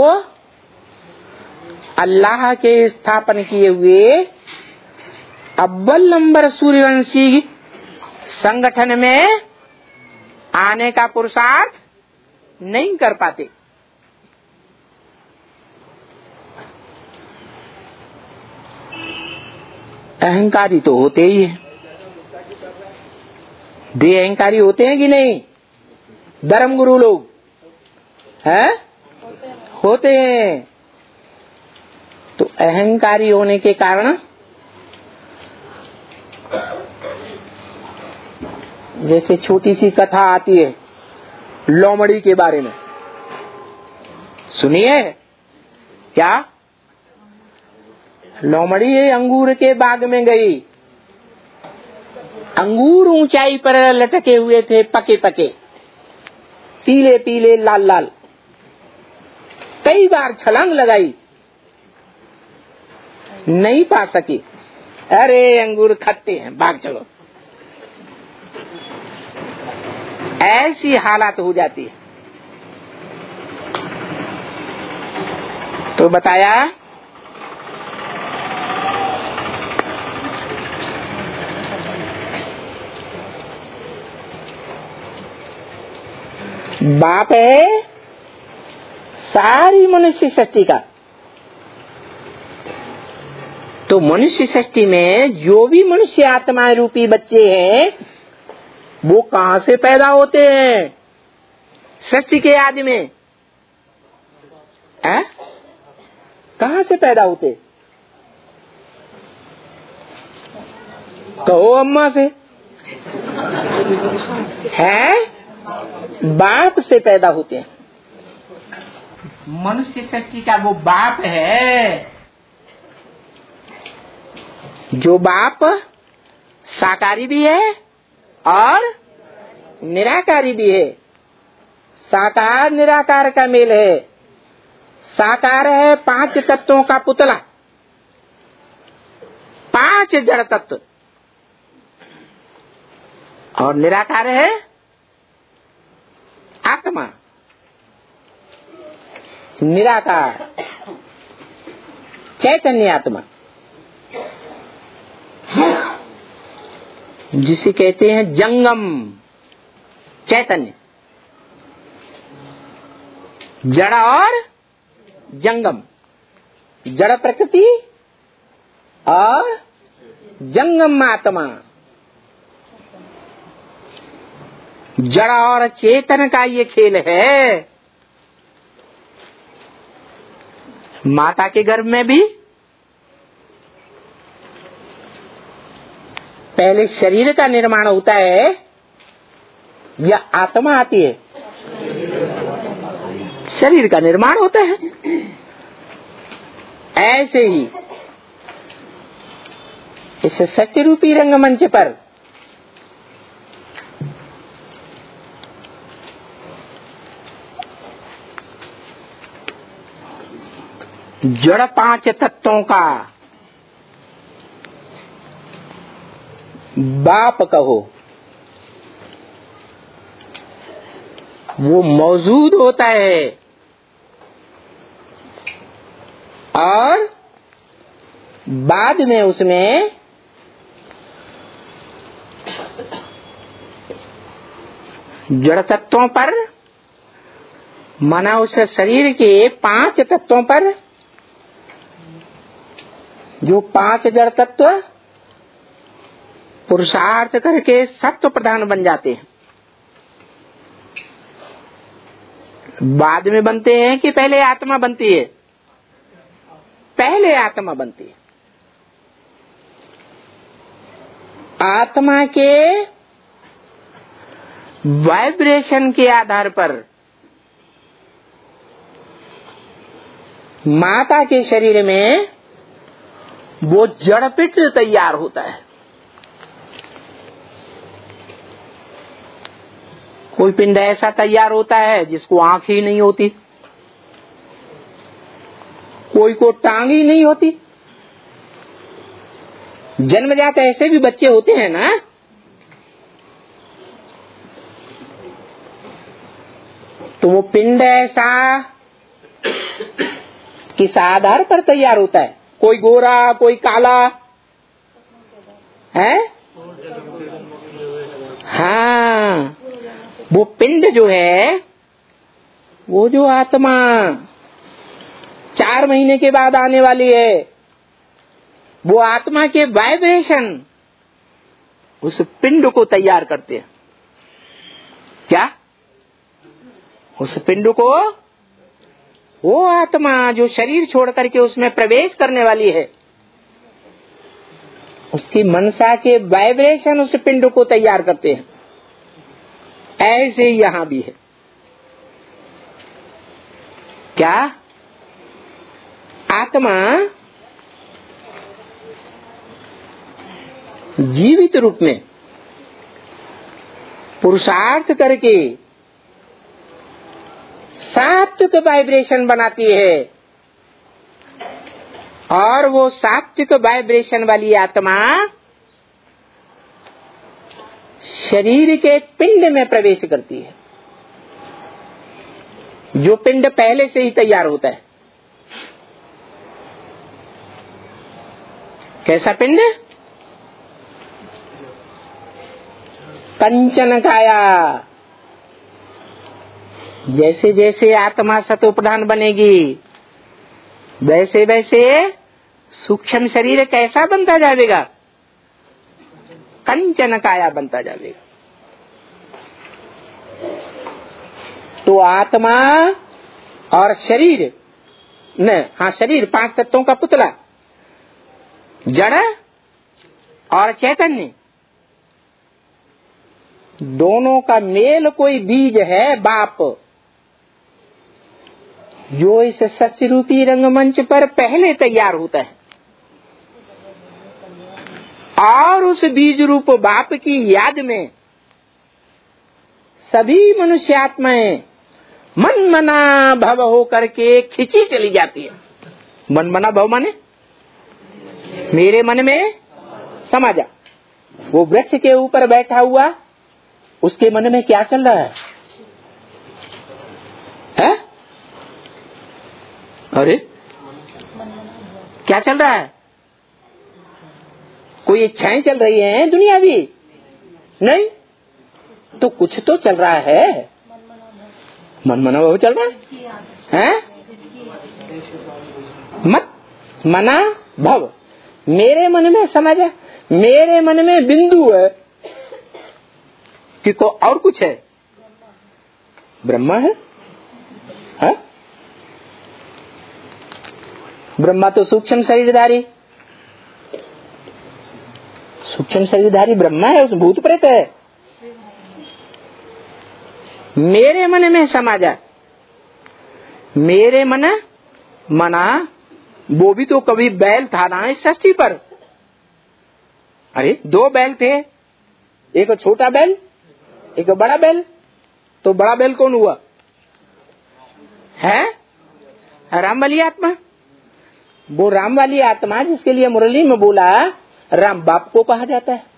अल्लाह के स्थापन किए हुए अव्वल नंबर सूर्यवंशी संगठन में आने का पुरुषार्थ नहीं कर पाते। अहंकारी तो होते ही है। दे अहंकारी होते हैं कि नहीं? धर्म गुरु लोग हैं, होते हैं। तो अहंकारी होने के कारण जैसे छोटी सी कथा आती है लोमड़ी के बारे में, सुनिए। क्या? लोमड़ी अंगूर के बाग में गई। अंगूर ऊंचाई पर लटके हुए थे, पके पके, पीले पीले, लाल लाल। कई बार छलांग लगाई, नहीं पा सकी। अरे अंगूर खट्टे हैं, भाग चलो। ऐसी हालत हो जाती है। तो बताया बाप है सारी मनुष्य सृष्टि का। तो मनुष्य सृष्टि में जो भी मनुष्य आत्मा रूपी बच्चे हैं, वो कहां से पैदा होते हैं? सृष्टि के आदि में है? कहां से पैदा होते? कहो अम्मा से। है? बाप से पैदा होते हैं। मनुष्य सृष्टि का वो बाप है, जो बाप साकारी भी है और निराकारी भी है। साकार निराकार का मेल है। साकार है पांच तत्वों का पुतला, पांच जड़ तत्व, और निराकार है आत्मा, निराकार चैतन्य आत्मा, जिसे कहते हैं जंगम चैतन्य। जड़ और जंगम, जड़ प्रकृति और जंगम आत्मा। जड़ और चेतन का ये खेल है। माता के गर्भ में भी पहले शरीर का निर्माण होता है या आत्मा आती है? शरीर का निर्माण होता है। ऐसे ही इस सत्य रूपी रंगमंच पर जड़ पांच तत्वों का बाप कहो, वो मौजूद होता है और बाद में उसमें जड़ तत्वों पर, माना उस शरीर के पांच तत्वों पर, जो पांच जड़ तत्व पुरुषार्थ करके सत्व प्रधान बन जाते हैं। बाद में बनते हैं कि पहले आत्मा बनती है? पहले आत्मा बनती है। आत्मा के वाइब्रेशन के आधार पर माता के शरीर में वो जड़पिंड तैयार होता है। कोई पिंड ऐसा तैयार होता है जिसको आंख ही नहीं होती, कोई को टांग ही नहीं होती। जन्मजात ऐसे भी बच्चे होते हैं ना, तो वो पिंड ऐसा किस आधार पर तैयार होता है? कोई गोरा, कोई काला है। हाँ, वो पिंड जो है, वो जो आत्मा चार महीने के बाद आने वाली है, वो आत्मा के वाइब्रेशन उस पिंड को तैयार करते हैं। क्या? उस पिंड को, वो आत्मा जो शरीर छोड़ करके उसमें प्रवेश करने वाली है, उसकी मनसा के वाइब्रेशन उस पिंड को तैयार करते हैं। ऐसे ही यहां भी है। क्या? आत्मा जीवित रूप में पुरुषार्थ करके सात्विक वाइब्रेशन बनाती है, और वो सात्विक वाइब्रेशन वाली आत्मा शरीर के पिंड में प्रवेश करती है, जो पिंड पहले से ही तैयार होता है। कैसा पिंड? कंचन काया। जैसे जैसे आत्मा सतोप्रधान बनेगी, वैसे वैसे सूक्ष्म शरीर कैसा बनता जाएगा? कंचन काया बनता जाएगा। तो आत्मा और शरीर न, हाँ शरीर पांच तत्वों का पुतला, जड़ और चैतन्य, दोनों का मेल कोई बीज है बाप, जो इस सत्य रूपी रंगमंच पर पहले तैयार होता है, और उस बीज रूप बाप की याद में सभी मनुष्य आत्माएं मन मना भव हो करके खिंची चली जाती है। मन मना भव माने मेरे मन में समा जा। वो वृक्ष के ऊपर बैठा हुआ, उसके मन में क्या चल रहा है? है? अरे क्या चल रहा है? कोई इच्छाएं चल रही हैं दुनियावी? नहीं, तो कुछ तो चल रहा है। मन मना भव चल रहा है, है? मत मना भव, मेरे मन में समझ, मेरे मन में बिंदु है कि को और कुछ है? ब्रह्मा है, है? ब्रह्मा तो सूक्ष्म शरीरधारी, सूक्ष्म शरीरधारी ब्रह्मा है, उस भूत प्रेत है। मेरे मन में समा जा। मेरे मन मना, वो भी तो कभी बैल था ना इस सृष्टि पर। अरे दो बैल थे, एक छोटा बैल, एक बड़ा बैल। तो बड़ा बैल कौन हुआ? है राम वाली आत्मा। वो राम वाली आत्मा जिसके लिए मुरली में बोला राम बाप को कहा जाता है।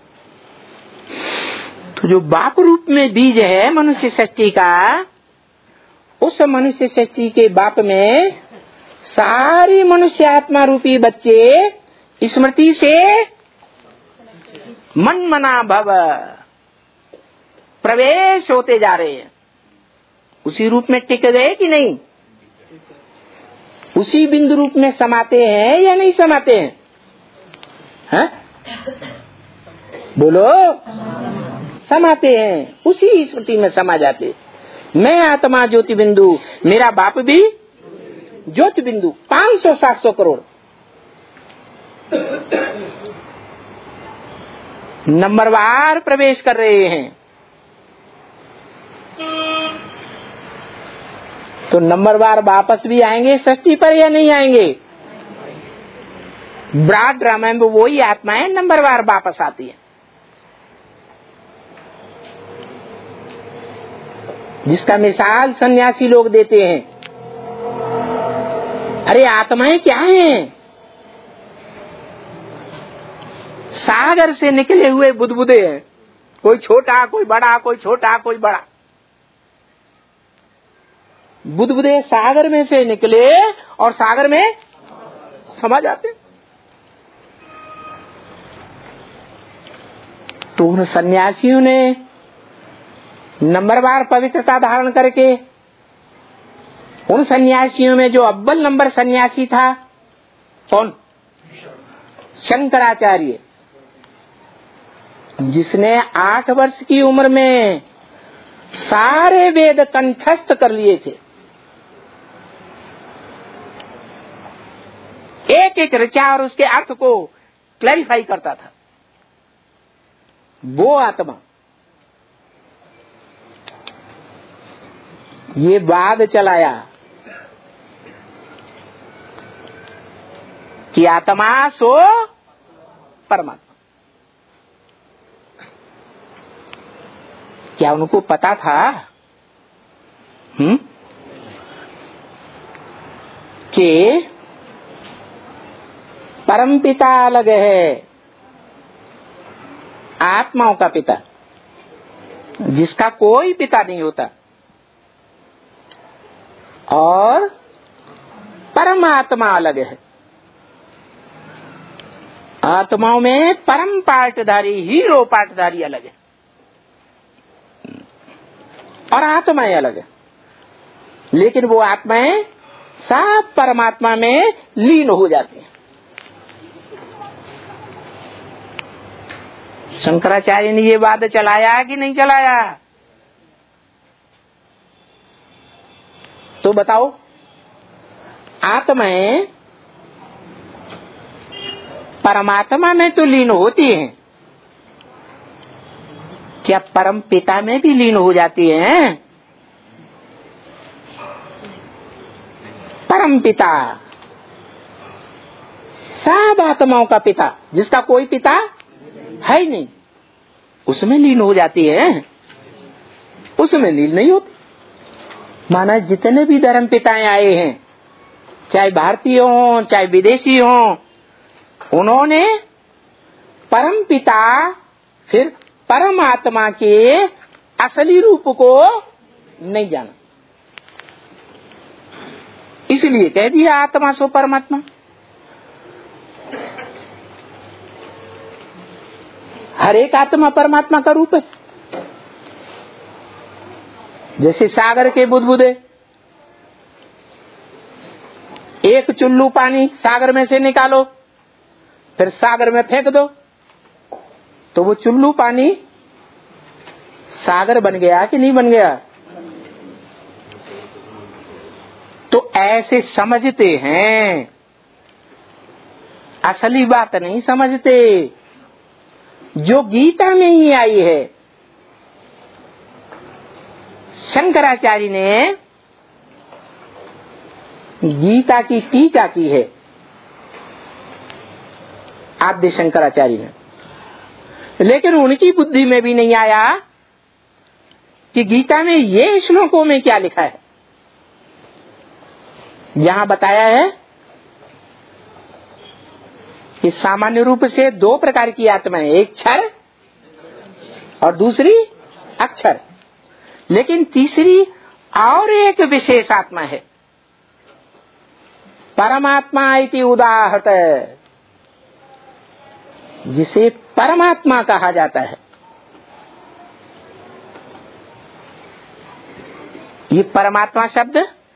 तो जो बाप रूप में बीज है मनुष्य सृष्टि का, उस मनुष्य सृष्टि के बाप में सारी मनुष्य आत्मा रूपी बच्चे स्मृति से मन मना भव प्रवेश होते जा रहे हैं। उसी रूप में टिक गए कि नहीं? उसी बिंदु रूप में समाते हैं या नहीं समाते हैं? है? बोलो, समाते हैं, उसी स्मृति में समा जाते। मैं आत्मा ज्योति बिंदु, मेरा बाप भी ज्योति बिंदु, पांच सौ सात सौ करोड़ नंबरवार प्रवेश कर रहे हैं। तो नंबरवार वापस भी आएंगे सृष्टि पर या नहीं आएंगे? ब्राड ड्रामा में वही आत्माएं नंबरवार वापस आती है, जिसका मिसाल सन्यासी लोग देते हैं। अरे आत्माएं क्या हैं? सागर से निकले हुए बुदबुदे हैं, कोई छोटा कोई बड़ा, कोई छोटा कोई बड़ा। बुदबुदे सागर में से निकले और सागर में समा जाते। तो उन सन्यासियों ने नंबरवार पवित्रता धारण करके, उन सन्यासियों में जो अव्वल नंबर सन्यासी था कौन? शंकराचार्य, जिसने आठ वर्ष की उम्र में सारे वेद कंठस्थ कर लिए थे। एक एक ऋचा और उसके अर्थ को क्लैरिफाई करता था। वो आत्मा ये वाद चलाया कि आत्मा सो परमात्मा। क्या उनको पता था हम्म कि परम पिता अलग है, आत्माओं का पिता जिसका कोई पिता नहीं होता, और परमात्मा अलग है। आत्माओं में परम पाठधारी, हीरो पाठधारी अलग है, और आत्माएं अलग है। लेकिन वो आत्माएं सब परमात्मा में लीन हो जाती हैं। शंकराचार्य ने ये वाद चलाया कि नहीं चलाया? तो बताओ, आत्माएं परमात्मा में तो लीन होती हैं, क्या परम पिता में भी लीन हो जाती हैं? परम पिता, सब आत्माओं का पिता, जिसका कोई पिता है ही नहीं, उसमें लीन हो जाती है, उसमें लीन नहीं होती। माना जितने भी धर्म पिताएं आए हैं, चाहे भारतीय हों चाहे विदेशी हों, उन्होंने परम पिता फिर परमात्मा के असली रूप को नहीं जाना, इसलिए कह दिया आत्मा सो परमात्मा। हर एक आत्मा परमात्मा का रूप है। जैसे सागर के बुदबुदे, एक चुल्लू पानी सागर में से निकालो, फिर सागर में फेंक दो, तो वो चुल्लू पानी सागर बन गया कि नहीं बन गया? तो ऐसे समझते हैं, असली बात नहीं समझते, जो गीता में ही आई है। शंकराचार्य ने गीता की टीका की है, आद्य शंकराचार्य ने, लेकिन उनकी बुद्धि में भी नहीं आया कि गीता में ये श्लोकों में क्या लिखा है। यहां बताया है कि सामान्य रूप से दो प्रकार की आत्मा है, एक क्षर और दूसरी अक्षर, लेकिन तीसरी और एक विशेष आत्मा है, परमात्मा इति उदाहृत, जिसे परमात्मा कहा जाता है। ये परमात्मा शब्द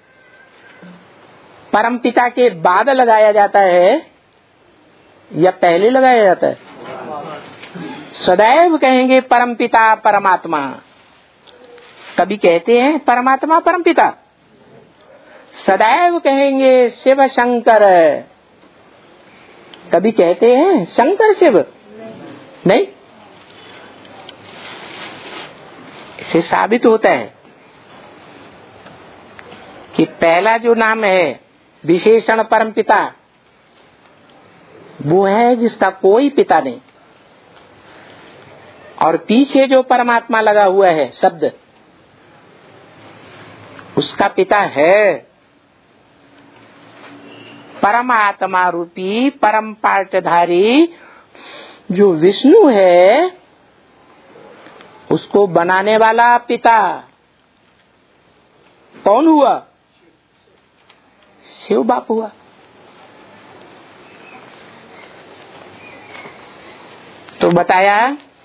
परम पिता के बाद लगाया जाता है या पहले लगाया जाता है? सदैव कहेंगे परम पिता परमात्मा, कभी कहते हैं परमात्मा परम पिता, सदैव कहेंगे शिव शंकर, कभी कहते हैं शंकर शिव नहीं। इससे साबित होता है कि पहला जो नाम है विशेषण परम पिता, वो है जिसका कोई पिता नहीं, और पीछे जो परमात्मा लगा हुआ है शब्द, उसका पिता है परमात्मा रूपी परम पाठधारी जो विष्णु है, उसको बनाने वाला पिता कौन हुआ? शिव बाप हुआ। तो बताया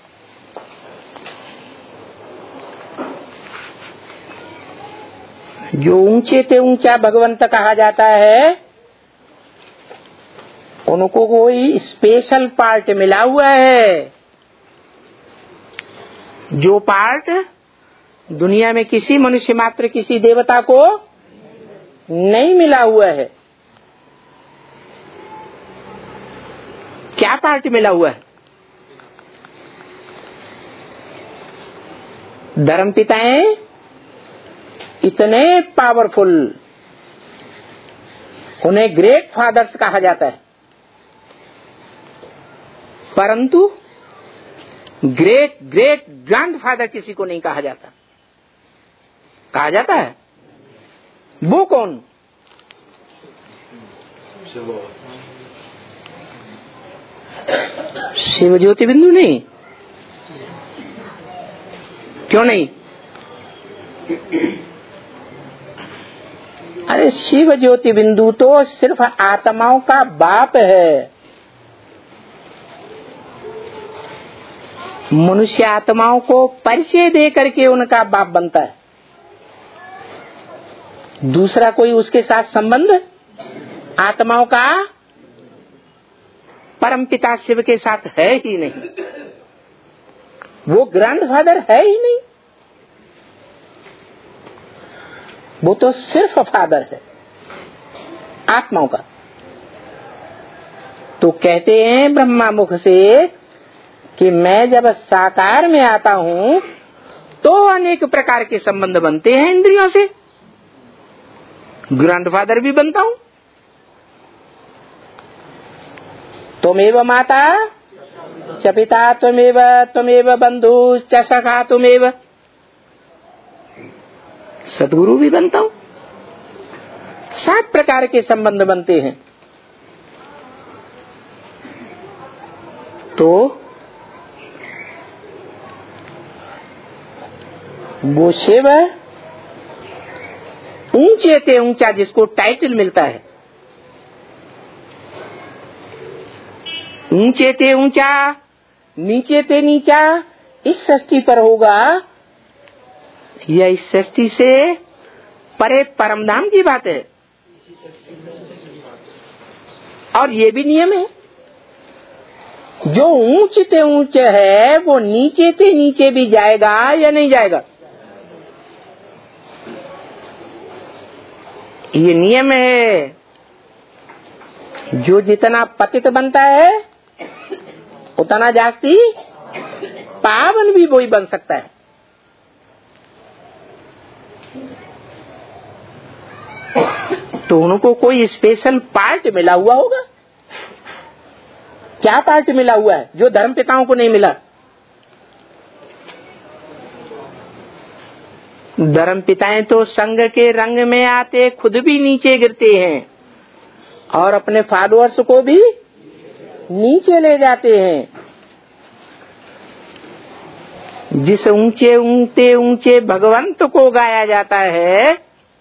जो ऊंचे से ऊंचा भगवंत कहा जाता है, उनको कोई स्पेशल पार्ट मिला हुआ है, जो पार्ट दुनिया में किसी मनुष्य मात्र, किसी देवता को नहीं मिला हुआ है। क्या पार्ट मिला हुआ है? धर्म पिताएं इतने पावरफुल, उन्हें ग्रेट फादर्स कहा जाता है, परंतु ग्रेट ग्रेट ग्रैंडफादर किसी को नहीं कहा जाता। कहा जाता है वो कौन? शिव ज्योति बिंदु नहीं। क्यों नहीं? अरे शिव ज्योति बिंदु तो सिर्फ आत्माओं का बाप है। मनुष्य आत्माओं को परिचय दे करके उनका बाप बनता है। दूसरा कोई उसके साथ संबंध आत्माओं का परम पिता शिव के साथ है ही नहीं। वो ग्रैंडफादर है ही नहीं, वो तो सिर्फ फादर है आत्माओं का। तो कहते हैं ब्रह्मा मुख से कि मैं जब साकार में आता हूं तो अनेक प्रकार के संबंध बनते हैं इंद्रियों से, ग्रैंडफादर भी बनता हूं। त्वमेव माता च पिता त्वमेव त्वमेव बंधु च सखा त्वमेव, सदगुरु भी बनता हूं। सात प्रकार के संबंध बनते हैं। तो वो शिव ऊंचे से ऊंचा जिसको टाइटल मिलता है, ऊंचे से ऊंचा नीचे से नीचा इस सृष्टि पर होगा या इस सृष्टि से परे परमधाम की बात है। और ये भी नियम है, जो ऊंचे से ऊंचे है वो नीचे से नीचे भी जाएगा या नहीं जाएगा, ये नियम है। जो जितना पतित बनता है उतना जास्ती पावन भी वही बन सकता है। तो उनको कोई स्पेशल पार्ट मिला हुआ होगा। क्या पार्ट मिला हुआ है जो धर्म पिताओं को नहीं मिला? धर्म पिताएं तो संग के रंग में आते खुद भी नीचे गिरते हैं और अपने फॉलोअर्स को भी नीचे ले जाते हैं। जिस ऊंचे ऊंचे ऊंचे भगवंत को गाया जाता है,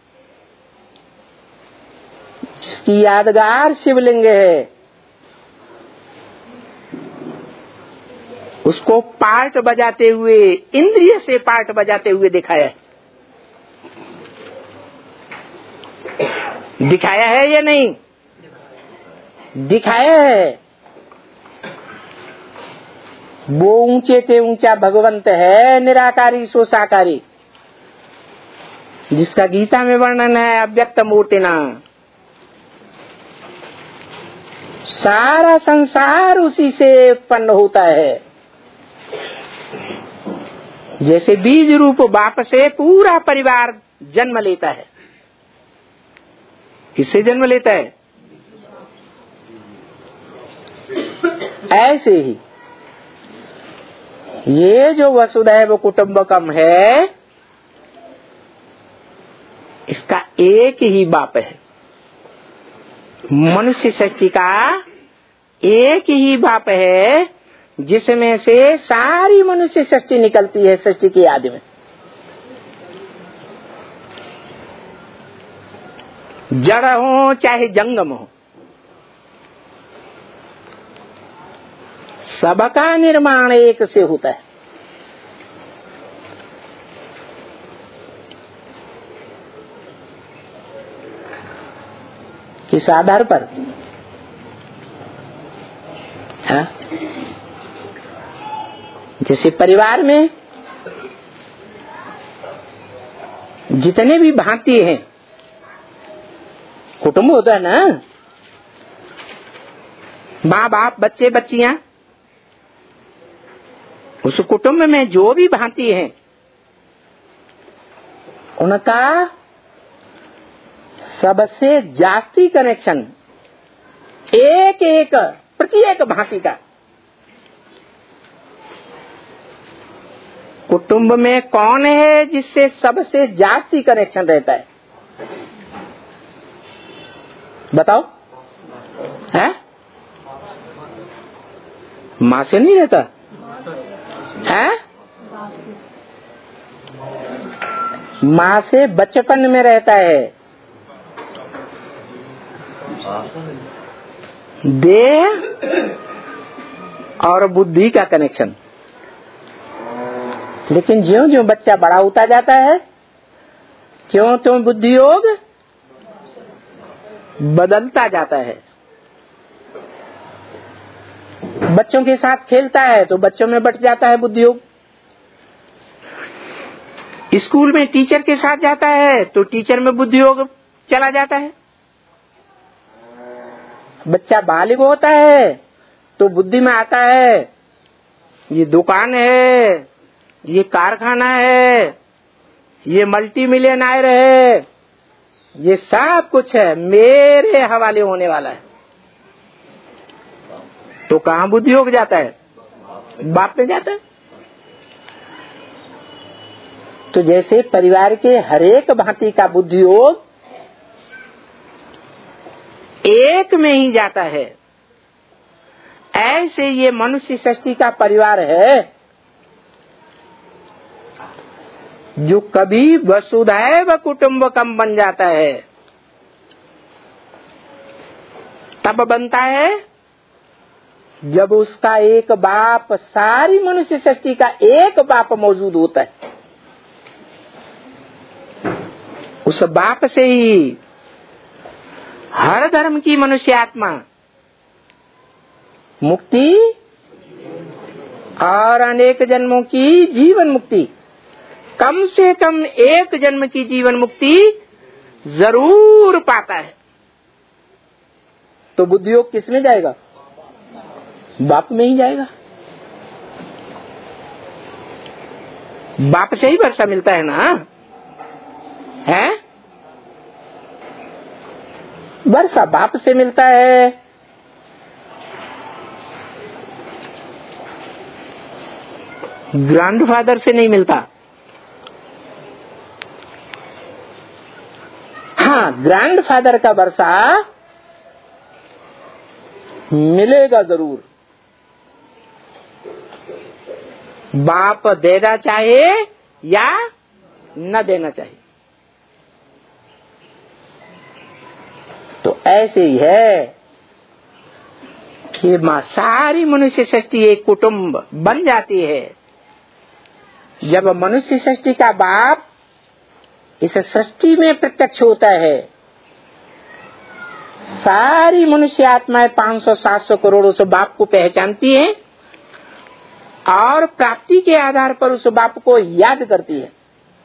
जिसकी यादगार शिवलिंग है, उसको पार्ट बजाते हुए, इंद्रिय से पार्ट बजाते हुए दिखाया है। दिखाया है या नहीं? दिखाया है। वो ऊंचे से ऊंचा भगवंत है, निराकारी सो साकारी, जिसका गीता में वर्णन है अव्यक्त मूर्तिना। सारा संसार उसी से उत्पन्न होता है। जैसे बीज रूप बाप से पूरा परिवार जन्म लेता है, किससे जन्म लेता है? ऐसे ही ये जो वसुधैव कुटुंबकम है, इसका एक ही बाप है। मनुष्य सृष्टि का एक ही बाप है, जिसमें से सारी मनुष्य सृष्टि निकलती है सृष्टि की आदि में। जड़ हो चाहे जंगम हो, सबका निर्माण एक से होता है। किस आधार पर? हाँ? जैसे परिवार में जितने भी भांति हैं, कुटुंब होता है ना, माँ बाप बच्चे बच्चियां, उस कुटुंब में जो भी भांति हैं, उनका सबसे जास्ती कनेक्शन एक एक प्रत्येक भांति का कुटुंब में कौन है जिससे सबसे जास्ती कनेक्शन रहता है? बताओ। है? माँ से नहीं रहता है? माँ से बचपन में रहता है। देह और बुद्धि का कनेक्शन। लेकिन ज्यों ज्यों बच्चा बड़ा होता जाता है, क्यों त्यों बुद्धि योग बदलता जाता है। बच्चों के साथ खेलता है तो बच्चों में बढ़ जाता है बुद्धि योग। स्कूल में टीचर के साथ जाता है तो टीचर में बुद्धि योग चला जाता है। बच्चा बालिग होता है तो बुद्धि में आता है ये दुकान है, ये कारखाना है, ये मल्टी मिलियनायर है, ये सब कुछ है मेरे हवाले होने वाला है। तो कहाँ बुद्धि योग जाता है? बाप में जाता है। तो जैसे परिवार के हरेक भांति का बुद्धि योग एक में ही जाता है, ऐसे ये मनुष्य सृष्टि का परिवार है जो कभी वसुधैव कुटुंबकम बन जाता है। तब बनता है जब उसका एक बाप, सारी मनुष्य सृष्टि का एक बाप मौजूद होता है। उस बाप से ही हर धर्म की मनुष्य आत्मा मुक्ति और अनेक जन्मों की जीवन मुक्ति, कम से कम एक जन्म की जीवन मुक्ति जरूर पाता है। तो बुद्धि योग किस में जाएगा? बाप में ही जाएगा। बाप से ही वर्षा मिलता है ना, है? वर्षा बाप से मिलता है। ग्रैंडफादर से नहीं मिलता। हाँ, ग्रैंडफादर का वर्षा मिलेगा जरूर। बाप देना चाहे या न देना चाहिए। तो ऐसे ही है कि मां सारी मनुष्य सृष्टि एक कुटुंब बन जाती है जब मनुष्य सृष्टि का बाप इस सृष्टि में प्रत्यक्ष होता है। सारी मनुष्य आत्माएं पाँच सौ सात सौ करोड़ उस बाप को पहचानती हैं और प्राप्ति के आधार पर उस बाप को याद करती है,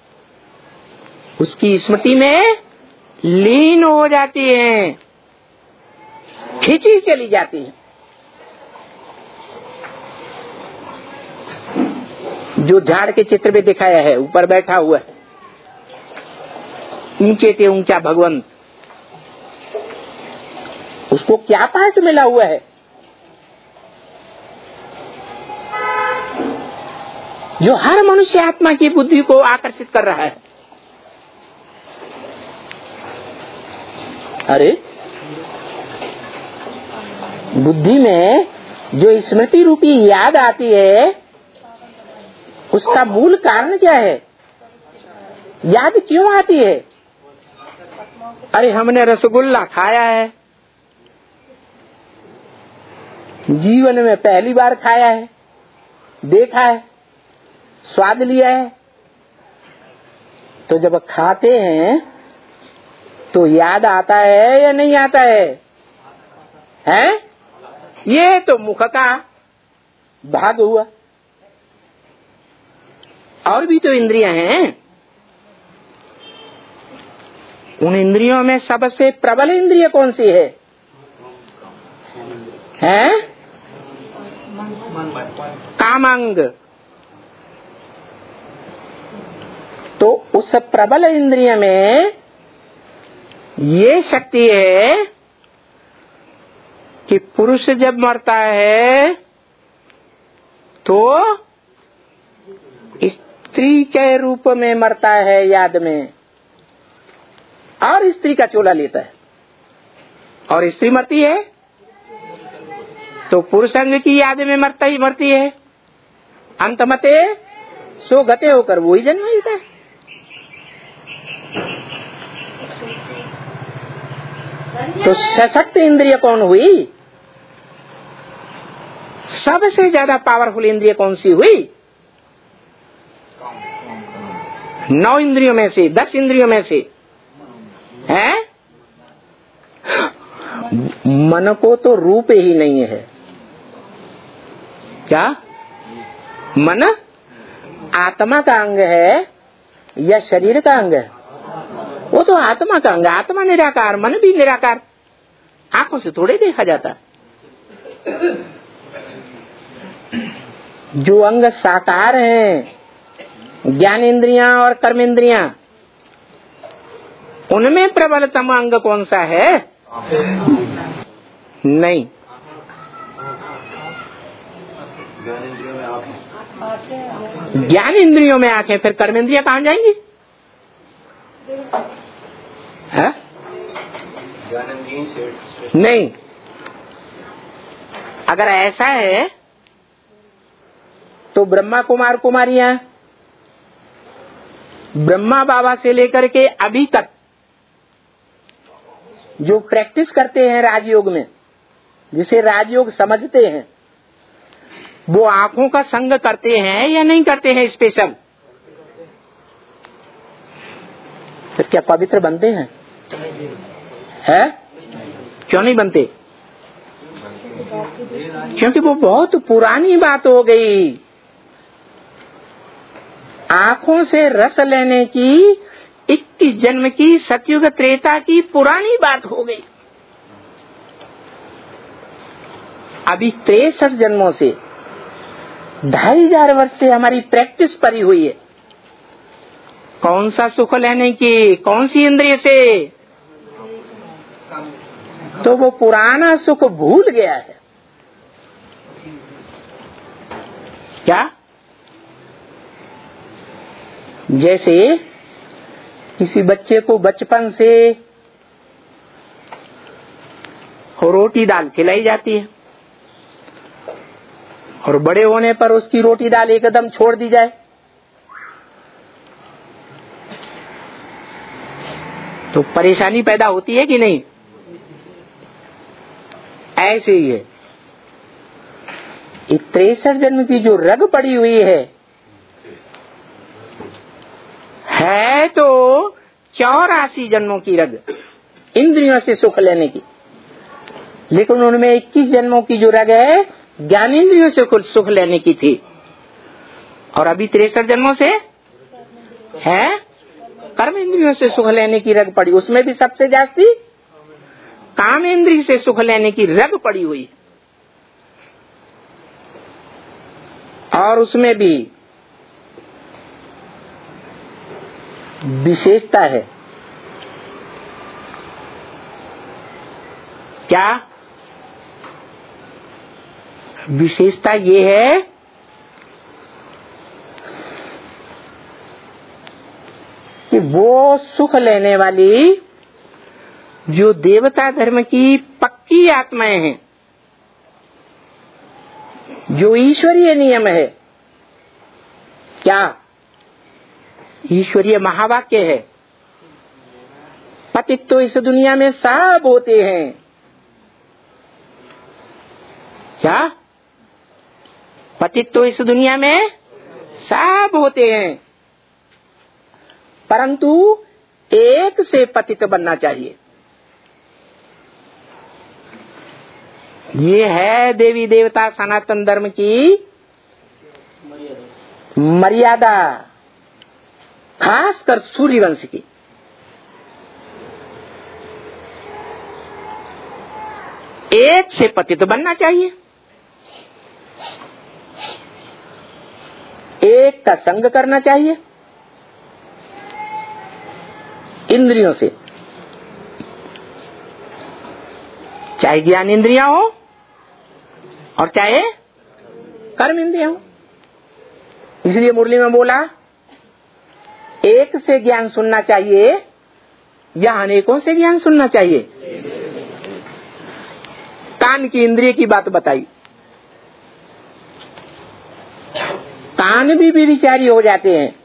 उसकी स्मृति में लीन हो जाती हैं, खींची चली जाती हैं। जो झाड़ के चित्र में दिखाया है, ऊपर बैठा हुआ है ऊंचे से ऊंचा भगवंत, उसको क्या पाठ मिला हुआ है? जो हर मनुष्य आत्मा की बुद्धि को आकर्षित कर रहा है। अरे बुद्धि में जो स्मृति रूपी याद आती है, उसका मूल कारण क्या है? याद क्यों आती है? अरे हमने रसगुल्ला खाया है, जीवन में पहली बार खाया है, देखा है, स्वाद लिया है। तो जब खाते हैं तो याद आता है या नहीं आता है? हैं? ये तो मुख का भाग हुआ। और भी तो इंद्रियां हैं। उन इंद्रियों में सबसे प्रबल इंद्रिय कौन सी है? हैं? कामांग। तो उस प्रबल इंद्रिय में ये शक्ति है कि पुरुष जब मरता है तो स्त्री के रूप में मरता है याद में, और स्त्री का चोला लेता है, और स्त्री मरती है तो पुरुष अंग की याद में मरता ही मरती है। अंतमते सो गते होकर वो ही जन्म लेता है। तो सशक्त इंद्रिय कौन हुई? सबसे ज्यादा पावरफुल इंद्रिय कौन सी हुई? नौ इंद्रियों में से, दस इंद्रियों में से है। मन को तो रूप ही नहीं है। क्या मन आत्मा का अंग है या शरीर का अंग है? वो तो आत्मा का अंग। आत्मा निराकार, मन भी निराकार, आंखों से थोड़े देखा जाता। जो अंग साकार हैं, ज्ञान इंद्रियां और कर्म इंद्रियां, उनमें प्रबलतम अंग कौन सा है? नहीं, ज्ञान इंद्रियों में आंखें, फिर कर्म इंद्रियां कहाँ जाएंगी? है? नहीं। अगर ऐसा है तो ब्रह्मा कुमार कुमारियां ब्रह्मा बाबा से लेकर के अभी तक जो प्रैक्टिस करते हैं राजयोग में, जिसे राजयोग समझते हैं, वो आंखों का संग करते हैं या नहीं करते हैं? स्पेशल फिर क्या पवित्र बनते हैं? है? क्यों नहीं बनते? क्योंकि वो बहुत पुरानी बात हो गई। आंखों से रस लेने की इक्कीस जन्म की सतयुग त्रेता की पुरानी बात हो गई। अभी तिरसठ जन्मों से, ढाई हजार वर्ष से हमारी प्रैक्टिस पड़ी हुई है। कौन सा सुख लेने की? कौन सी इंद्रिय से? तो वो पुराना सुख भूल गया है। क्या? जैसे किसी बच्चे को बचपन से रोटी दाल खिलाई जाती है और बड़े होने पर उसकी रोटी दाल एकदम छोड़ दी जाए तो परेशानी पैदा होती है कि नहीं? ऐसे ही है, तिरसठ जन्म की जो रग पड़ी हुई है है तो चौरासी जन्मों की रग इंद्रियों से सुख लेने की, लेकिन उनमें इक्कीस जन्मों की जो रग है ज्ञान इंद्रियों से कुछ सुख लेने की थी, और अभी तिरसठ जन्मों से है कर्म इंद्रियों से सुख लेने की रग पड़ी। उसमें भी सबसे जास्ती काम इंद्रिय से सुख लेने की रग पड़ी हुई है। और उसमें भी विशेषता है। क्या विशेषता? ये है कि वो सुख लेने वाली जो देवता धर्म की पक्की आत्माएं हैं, जो ईश्वरीय नियम है, क्या ईश्वरीय महावाक्य है, पतित तो इस दुनिया में सब होते हैं। क्या? पतित तो इस दुनिया में सब होते हैं, परंतु एक से पतित बनना चाहिए। ये है देवी देवता सनातन धर्म की मर्यादा, खासकर सूर्यवंश की। एक से पतित बनना चाहिए, एक का संग करना चाहिए इंद्रियों से, चाहे ज्ञान इंद्रियां हो और चाहे कर्म इंद्रियां हो। इसलिए मुरली में बोला एक से ज्ञान सुनना चाहिए या अनेकों से ज्ञान सुनना चाहिए? कान की इंद्रिय की बात बताई। कान भी विचारी हो जाते हैं।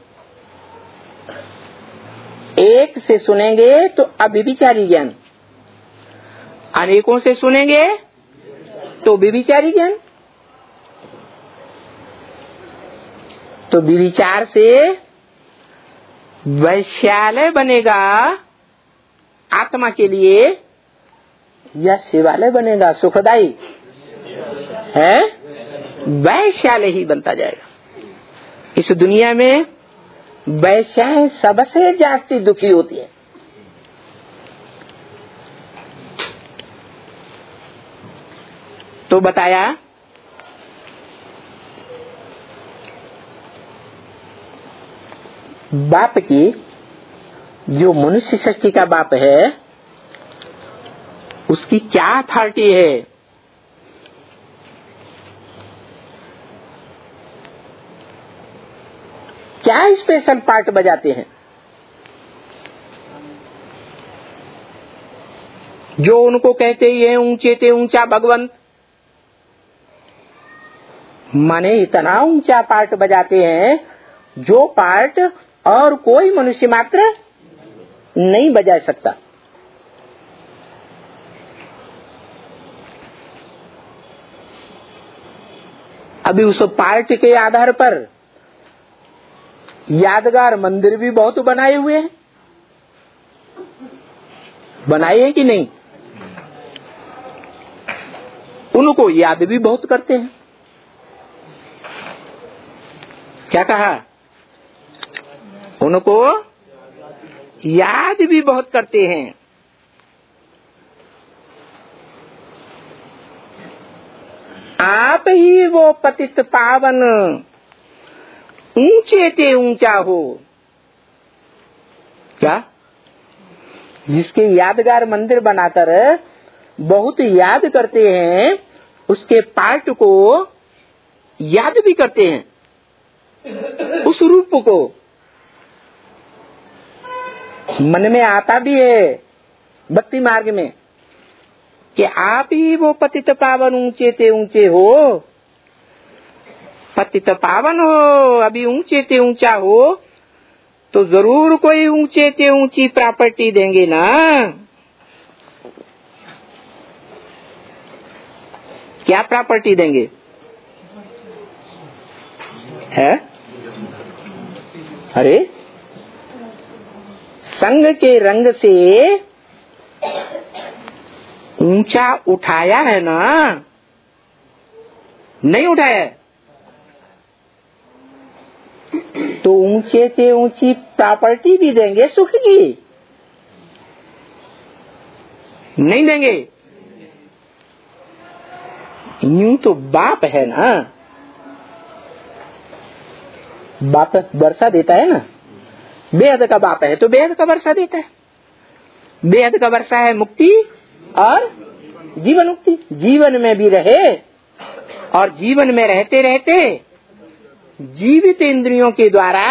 एक से सुनेंगे तो अविचारी ज्ञान, अनेकों से सुनेंगे तो विचारी ज्ञान। तो विचार से वैश्यालय बनेगा आत्मा के लिए या शिवालय बनेगा सुखदाई है? वैश्यालय ही बनता जाएगा। इस दुनिया में वैश्याएं सबसे जास्ती दुखी होती है। तो बताया बाप की, जो मनुष्य सृष्टि का बाप है, उसकी क्या अथॉरिटी है? क्या स्पेशल पार्ट बजाते हैं जो उनको कहते ही है ऊंचे ते ऊंचा भगवंत? माने इतना ऊंचा पार्ट बजाते हैं जो पार्ट और कोई मनुष्य मात्र नहीं बजा सकता। अभी उस पार्ट के आधार पर यादगार मंदिर भी बहुत बनाए हुए हैं। बनाए हैं कि नहीं? उनको याद भी बहुत करते हैं। क्या कहा? उनको याद भी बहुत करते हैं। आप ही वो पतित पावन ऊंचे ते ऊंचा हो। क्या? जिसके यादगार मंदिर बनाकर बहुत याद करते हैं, उसके पार्ट को याद भी करते हैं, उस रूप को मन में आता भी है भक्ति मार्ग में कि आप ही वो पतित पावन ऊंचे ते ऊंचे हो। पतित पावन हो, अभी ऊंचे ते ऊंचा हो तो जरूर कोई ऊंचे ते ऊंची प्रॉपर्टी देंगे ना। क्या प्रॉपर्टी देंगे? है? अरे संग के रंग से ऊंचा उठाया है ना? नहीं उठाया है तो ऊंचे से ऊंची प्रॉपर्टी भी देंगे सुख की? नहीं देंगे। यूं तो बाप है ना, बाप वर्षा देता है ना। बेहद का बाप है तो बेहद का वर्षा देता है। बेहद का वर्षा है मुक्ति और जीवन मुक्ति। जीवन में भी रहे और जीवन में रहते रहते जीवित इंद्रियों के द्वारा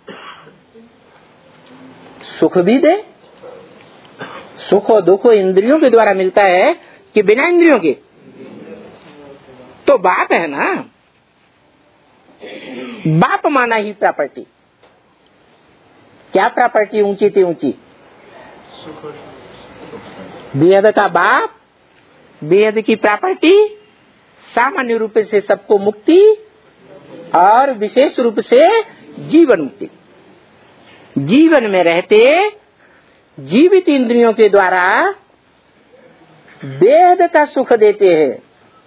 सुख भी दे। सुख और दुख इंद्रियों के द्वारा मिलता है कि बिना इंद्रियों के? तो बाप है ना। बाप माना ही प्रॉपर्टी। क्या प्रॉपर्टी ऊंची थी ऊंची? बेहद का बाप, बेहद की प्रॉपर्टी, सामान्य रूप से सबको मुक्ति और विशेष रूप से जीवन मुक्ति। जीवन में रहते जीवित इंद्रियों के द्वारा बेहद का सुख देते हैं।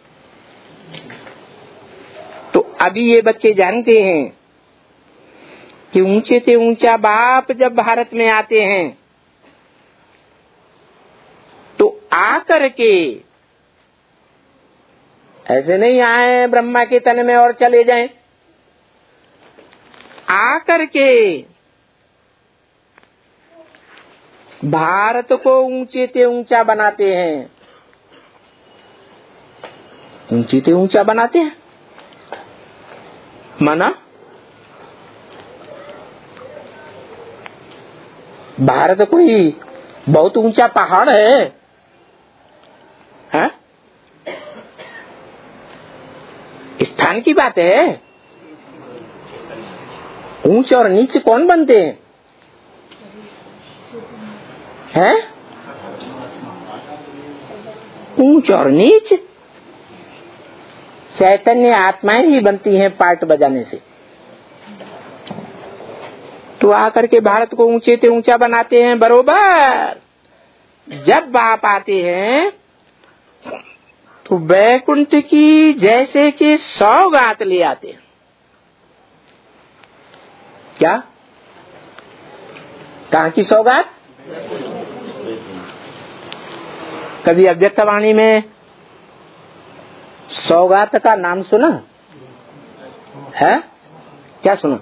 तो अभी ये बच्चे जानते हैं कि ऊंचे से ऊंचा बाप जब भारत में आते हैं तो आकर के ऐसे नहीं आए ब्रह्मा के तन में और चले जाएं। आकर के भारत को ऊंचे से ऊंचा बनाते हैं। ऊंचे से ऊंचा बनाते हैं माना भारत कोई बहुत ऊंचा पहाड़ है, हा? स्थान की बात है। ऊंच और नीच कौन बनते हैं? हैं? ऊंच और नीच चैतन्य आत्माएं ही बनती हैं पार्ट बजाने से। तो आकर के भारत को ऊंचे से ऊंचा बनाते हैं। बरोबर जब बाप आते हैं तो वैकुंठ की जैसे कि सौगात ले आते हैं। क्या? कहाँ की सौगात? कभी अव्यक्तवाणी में सौगात का नाम सुना है? क्या सुना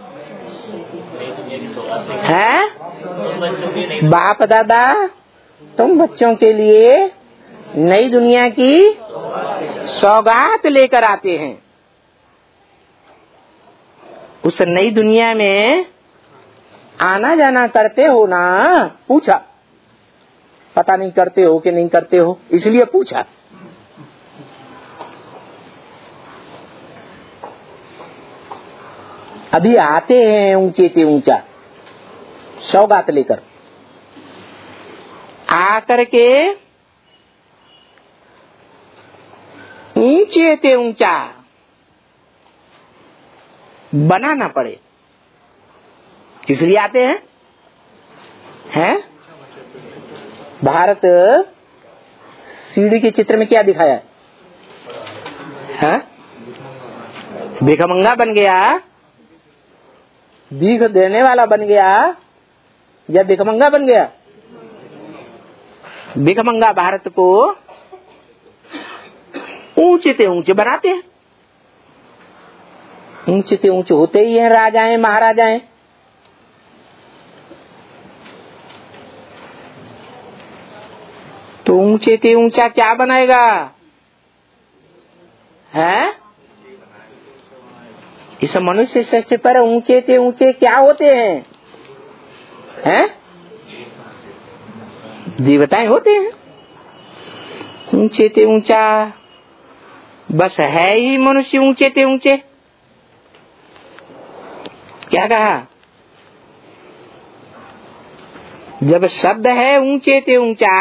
है? बाप दादा तुम बच्चों के लिए नई दुनिया की सौगात लेकर आते हैं। उस नई दुनिया में आना जाना करते हो ना? पूछा। पता नहीं करते हो कि नहीं करते हो, इसलिए पूछा। अभी आते हैं ऊंचे से ऊंचा सौगात लेकर। आकर के ऊंचे से ऊंचा बनाना पड़े, इसलिए आते हैं। हैं? भारत सीढ़ी के चित्र में क्या दिखाया है? हैं? भिखमंगा बन गया, भीख देने वाला बन गया या भिखमंगा बन गया? भिखमंगा भारत को ऊंचे से ऊंचे बनाते हैं। ऊंचे से ऊंचे होते ही हैं राजाएं महाराजाएं। तो ऊंचे से ऊंचा क्या बनाएगा? है? इस मनुष्य सृष्टि पर ऊंचे से ऊंचे क्या होते हैं? हैं? देवताएं होते हैं। ऊंचे से ऊंचा बस है ही मनुष्य ऊंचे से ऊंचे। क्या कहा? जब शब्द है ऊंचे से ऊंचा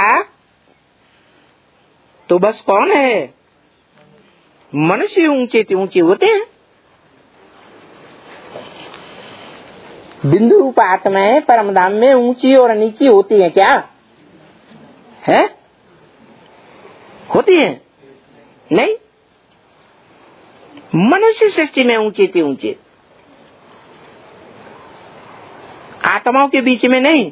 तो बस कौन है? मनुष्य ऊंचे से ऊंचे होते हैं। बिंदु रूप आत्माएं परमधाम में ऊंची और नीची होती हैं क्या? है? होती हैं? नहीं। मनुष्य सृष्टि में ऊंचे से ऊंचे, आत्माओं के बीच में नहीं।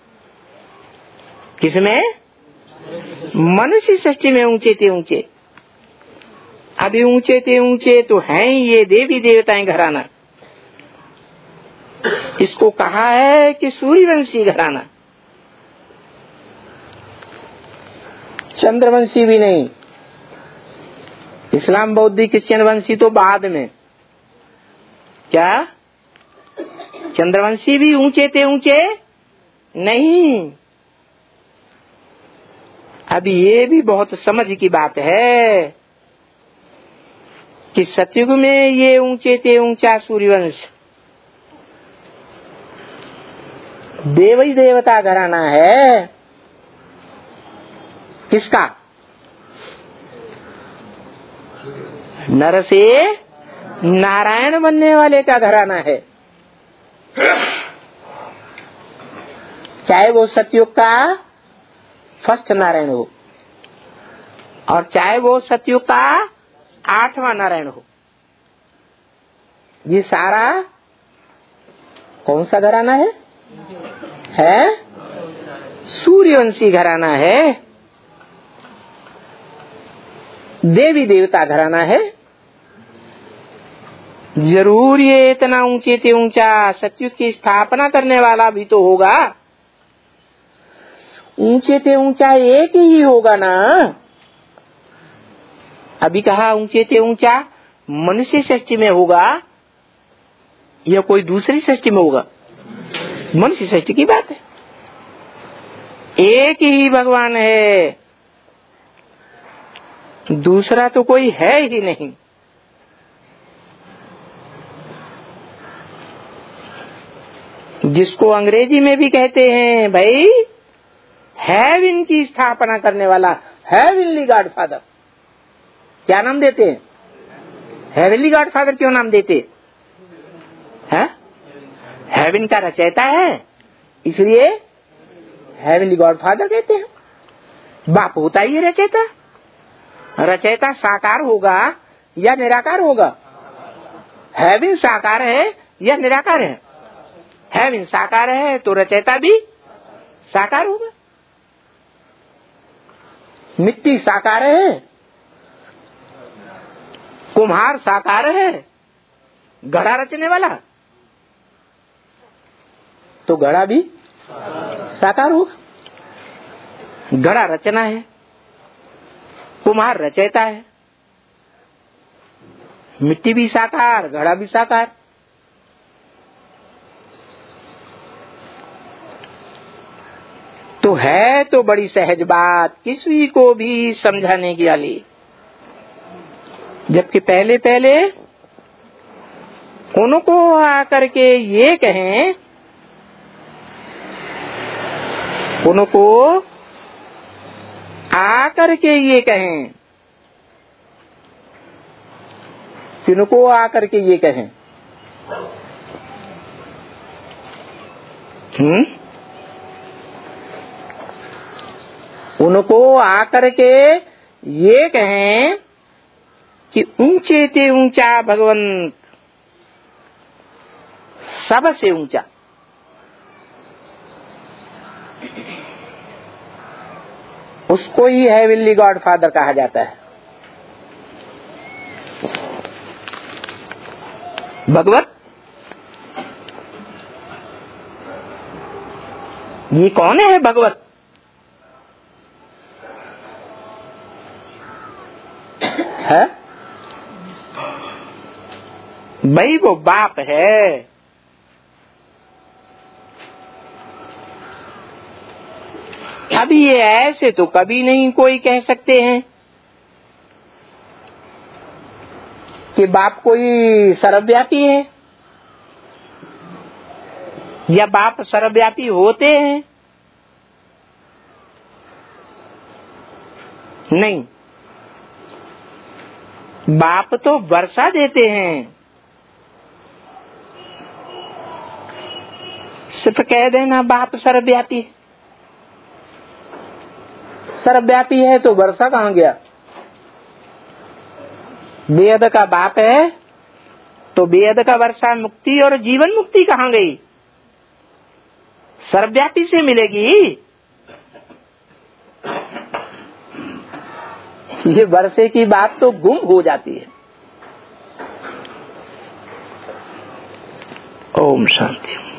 किसमें? मनुष्य सृष्टि में ऊंचे से ऊंचे। अभी ऊंचे से ऊंचे तो हैं ही ये देवी देवताएं घराना। इसको कहा है कि सूर्यवंशी घराना, चंद्रवंशी भी नहीं। इस्लाम बौद्ध क्रिश्चियन वंशी तो बाद में। क्या? चंद्रवंशी भी ऊंचे से ऊंचे नहीं। अभी ये भी बहुत समझ की बात है कि सतयुग में ये ऊंचे से ऊंचा सूर्यवंश देवी देवता घराना है। किसका? नर से नारायण बनने वाले का घराना है। चाहे वो सतयुग का फर्स्ट नारायण हो और चाहे वो सतयुग का आठवां नारायण हो, ये सारा कौन सा घराना है? है सूर्यवंशी घराना है, देवी देवता घराना है। जरूर ये इतना ऊंचे से ऊंचा सतयुग की स्थापना करने वाला भी तो होगा। ऊंचे से ऊंचा एक ही होगा ना। अभी कहा ऊंचे से ऊंचा मनुष्य सृष्टि में होगा या कोई दूसरी सृष्टि में होगा? मनुष्य सृष्टि की बात है। एक ही भगवान है, दूसरा तो कोई है ही नहीं। जिसको अंग्रेजी में भी कहते हैं भाई हेवन की स्थापना करने वाला, हेवनली गॉड फादर। क्या नाम देते हैं? हेवनली गॉड फादर क्यों नाम देते हैं? हेवन का रचयिता है, इसलिए हेवनली गॉड फादर कहते हैं। बाप होता ही है रचयिता। रचयिता साकार होगा या निराकार होगा? हेवन साकार है या निराकार है? हेवन साकार है तो रचयिता भी साकार होगा। मिट्टी साकार है, कुम्हार साकार है, घड़ा रचने वाला तो घड़ा भी साकार होगा। घड़ा रचना है, कुम्हार रचयिता है, मिट्टी भी साकार, घड़ा भी साकार। तो है तो बड़ी सहज बात, किसी को भी समझाने की वाली। जबकि पहले पहले उनको आकर के ये कहें, उनको आकर के ये कहें, किनको आकर के ये कहें, हम्म उनको आकर के ये कहें कि ऊंचे ते ऊंचा भगवंत, सबसे ऊंचा। उसको ही हेवनली गॉड फादर कहा जाता है। भगवत ये कौन है? भगवत है भाई, वो बाप है। अभी ये ऐसे तो कभी नहीं कोई कह सकते हैं कि बाप कोई सर्वव्यापी है या बाप सर्वव्यापी होते हैं। नहीं, बाप तो वर्षा देते हैं। सिर्फ कह देना बाप सर्वव्यापी है। सर्वव्यापी है तो वर्षा कहाँ गया? बेअद का बाप है तो बेअद का वर्षा मुक्ति और जीवन मुक्ति कहाँ गई? सर्वव्यापी से मिलेगी। ये वर्षे की बात तो गुम हो जाती है। ओम शांति।